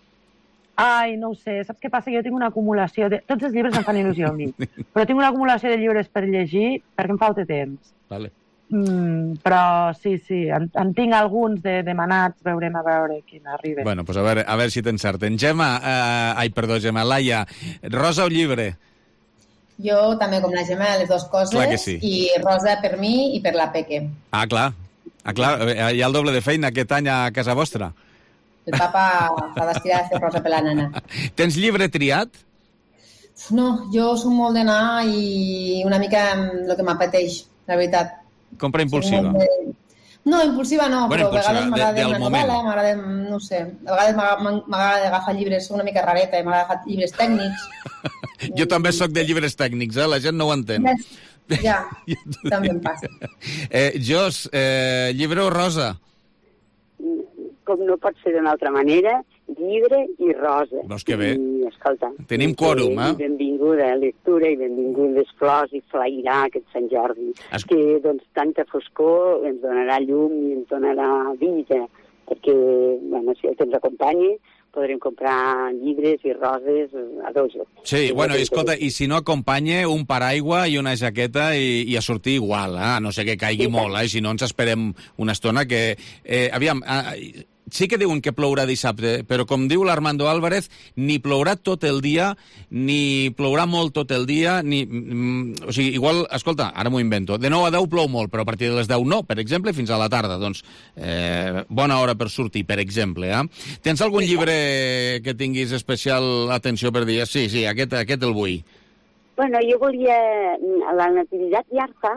Ai, no ho sé. Saps què passa? Jo tinc una acumulació de... Tots els llibres em fan il·lusió a mi. Però tinc una acumulació de llibres per llegir perquè em falta temps. Vale. Mm, però sí, sí, en, en tinc alguns de demanats, veurem a veure quin arriba. Bueno, doncs a veure, a veure si t'encerten. Gemma, eh, ai, perdó, Gemma, Laia, rosa o llibre? Jo també, com la Gemma, les dues coses, sí. I rosa per mi i per la Peque. Ah, clar. Ah, clar. Hi ha el doble de feina aquest any a casa vostra. El papa s'ha d'estirar a fer rosa per la nana. Tens llibre triat? No, jo soc molt d'anar i una mica el que m'apeteix, la veritat. Compra impulsiva. De... No, impulsiva no, bueno, però a vegades m'agrada una moment. novel·la, m'agrada, no sé, a vegades m'agrada agafar llibres una mica rareta, m'agrada agafar llibres tècnics. Jo també sóc de llibres tècnics, eh? La gent no ho entén. Ja, també em passa. Eh, Jos, eh, llibre o rosa? Com no pot ser d'una altra manera, llibre i rosa. Veus que bé. I, escolta, tenim quòrum, eh? Benvinguda a lectura i benvingut les flors i flairar aquest Sant Jordi. Es... Que, doncs, tanta foscor ens donarà llum i ens donarà vida, perquè, bueno, si el temps acompanya, podrem comprar llibres i roses a dojo. Sí, bueno, i escolta, i si no acompanya un paraigua i una jaqueta i, i a sortir igual, eh? No sé que caigui sí, molt, eh? Si no ens esperem una estona que... Eh, aviam, eh, sí que diuen que plourà dissabte, però com diu l'Armando Álvarez, ni plourà tot el dia, ni plourà molt tot el dia, ni... Mm, o sigui, igual, escolta, ara m'ho invento, de nou a deu plou molt, però a partir de les deu no, per exemple, fins a la tarda. Doncs, eh, bona hora per sortir, per exemple. Eh? Tens algun llibre que tinguis especial atenció per dir? Sí, sí, aquest, aquest el vull. Bueno, jo volia... La Natividad Yarza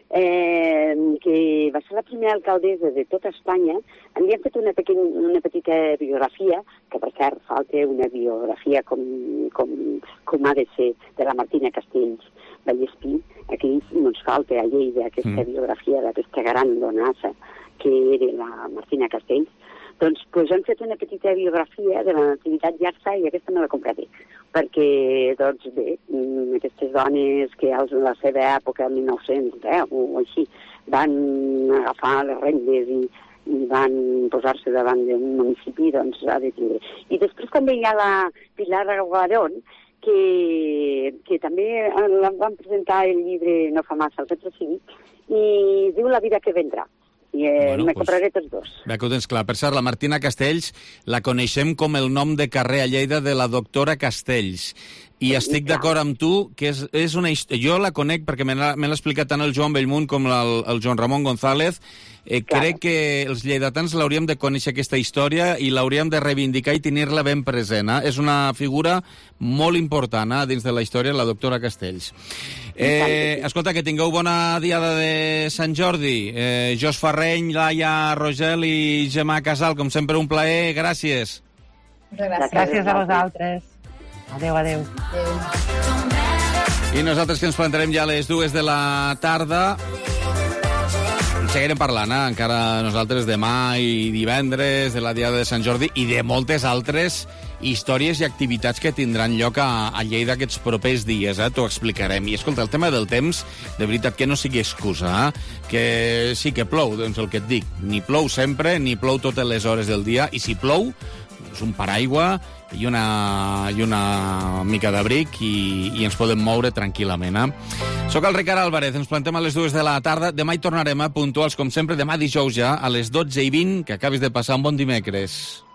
eh, que va ser la primera alcaldessa de tota Espanya. Li hem fet una, pequeñ, una petita biografia, que per cert falta una biografia com, com, com ha de ser, de la Martina Castells Vallespí. Aquí ens falta a Lleida aquesta mm. biografia d'aquesta gran donassa que era la Martina Castells. Doncs pues, hem fet una petita biografia de la Nativitat Llarça i aquesta me l'he comprat, perquè, doncs bé, aquestes dones que a la seva època, el mil nou-cents deu o així, van agafar les rendes i, i van posar-se davant d'un municipi, doncs ha de tindre. I després també hi ha la Pilar Aguadón, que, que també van presentar el llibre no fa massa al Centre Cívic, i diu La vida que vendrà. I eh, bueno, me compraré tots dos. Bé, que ho tens clar. Per cert, la Martina Castells la coneixem com el nom de carrer a Lleida de la doctora Castells. I estic d'acord amb tu, que és, és una història... Jo la conec perquè me l'ha explicat tant el Joan Bellmunt com el, el Joan Ramon González. Eh, claro. Crec que els lleidatans l'hauríem de conèixer aquesta història i l'hauríem de reivindicar i tenir-la ben present. Eh? És una figura molt important eh, dins de la història, la doctora Castells. Eh, escolta, que tingueu bona diada de Sant Jordi. Eh, Jos Farreny, Laia Rogel i Gemma Casal, com sempre un plaer. Gràcies. Gràcies, Gràcies a vosaltres. Adéu, adéu. adéu. I nosaltres que ens plantarem ja a les dues de la tarda. Seguirem parlant, eh? encara nosaltres demà i divendres de la Diada de Sant Jordi i de moltes altres històries i activitats que tindran lloc a, a Lleida aquests propers dies, eh? T'ho explicarem. I escolta, el tema del temps, de veritat que no sigui excusa, eh? Que sí que plou, doncs el que et dic, ni plou sempre, ni plou totes les hores del dia, i si plou, és un paraigua i una, i una mica d'abric i, i ens podem moure tranquil·lament. Eh? Soc el Ricard Álvarez, ens plantem a les dues de la tarda. Demà hi tornarem, eh, puntuals, com sempre, demà dijous ja, a les dotze i vint, que acabis de passar un bon dimecres.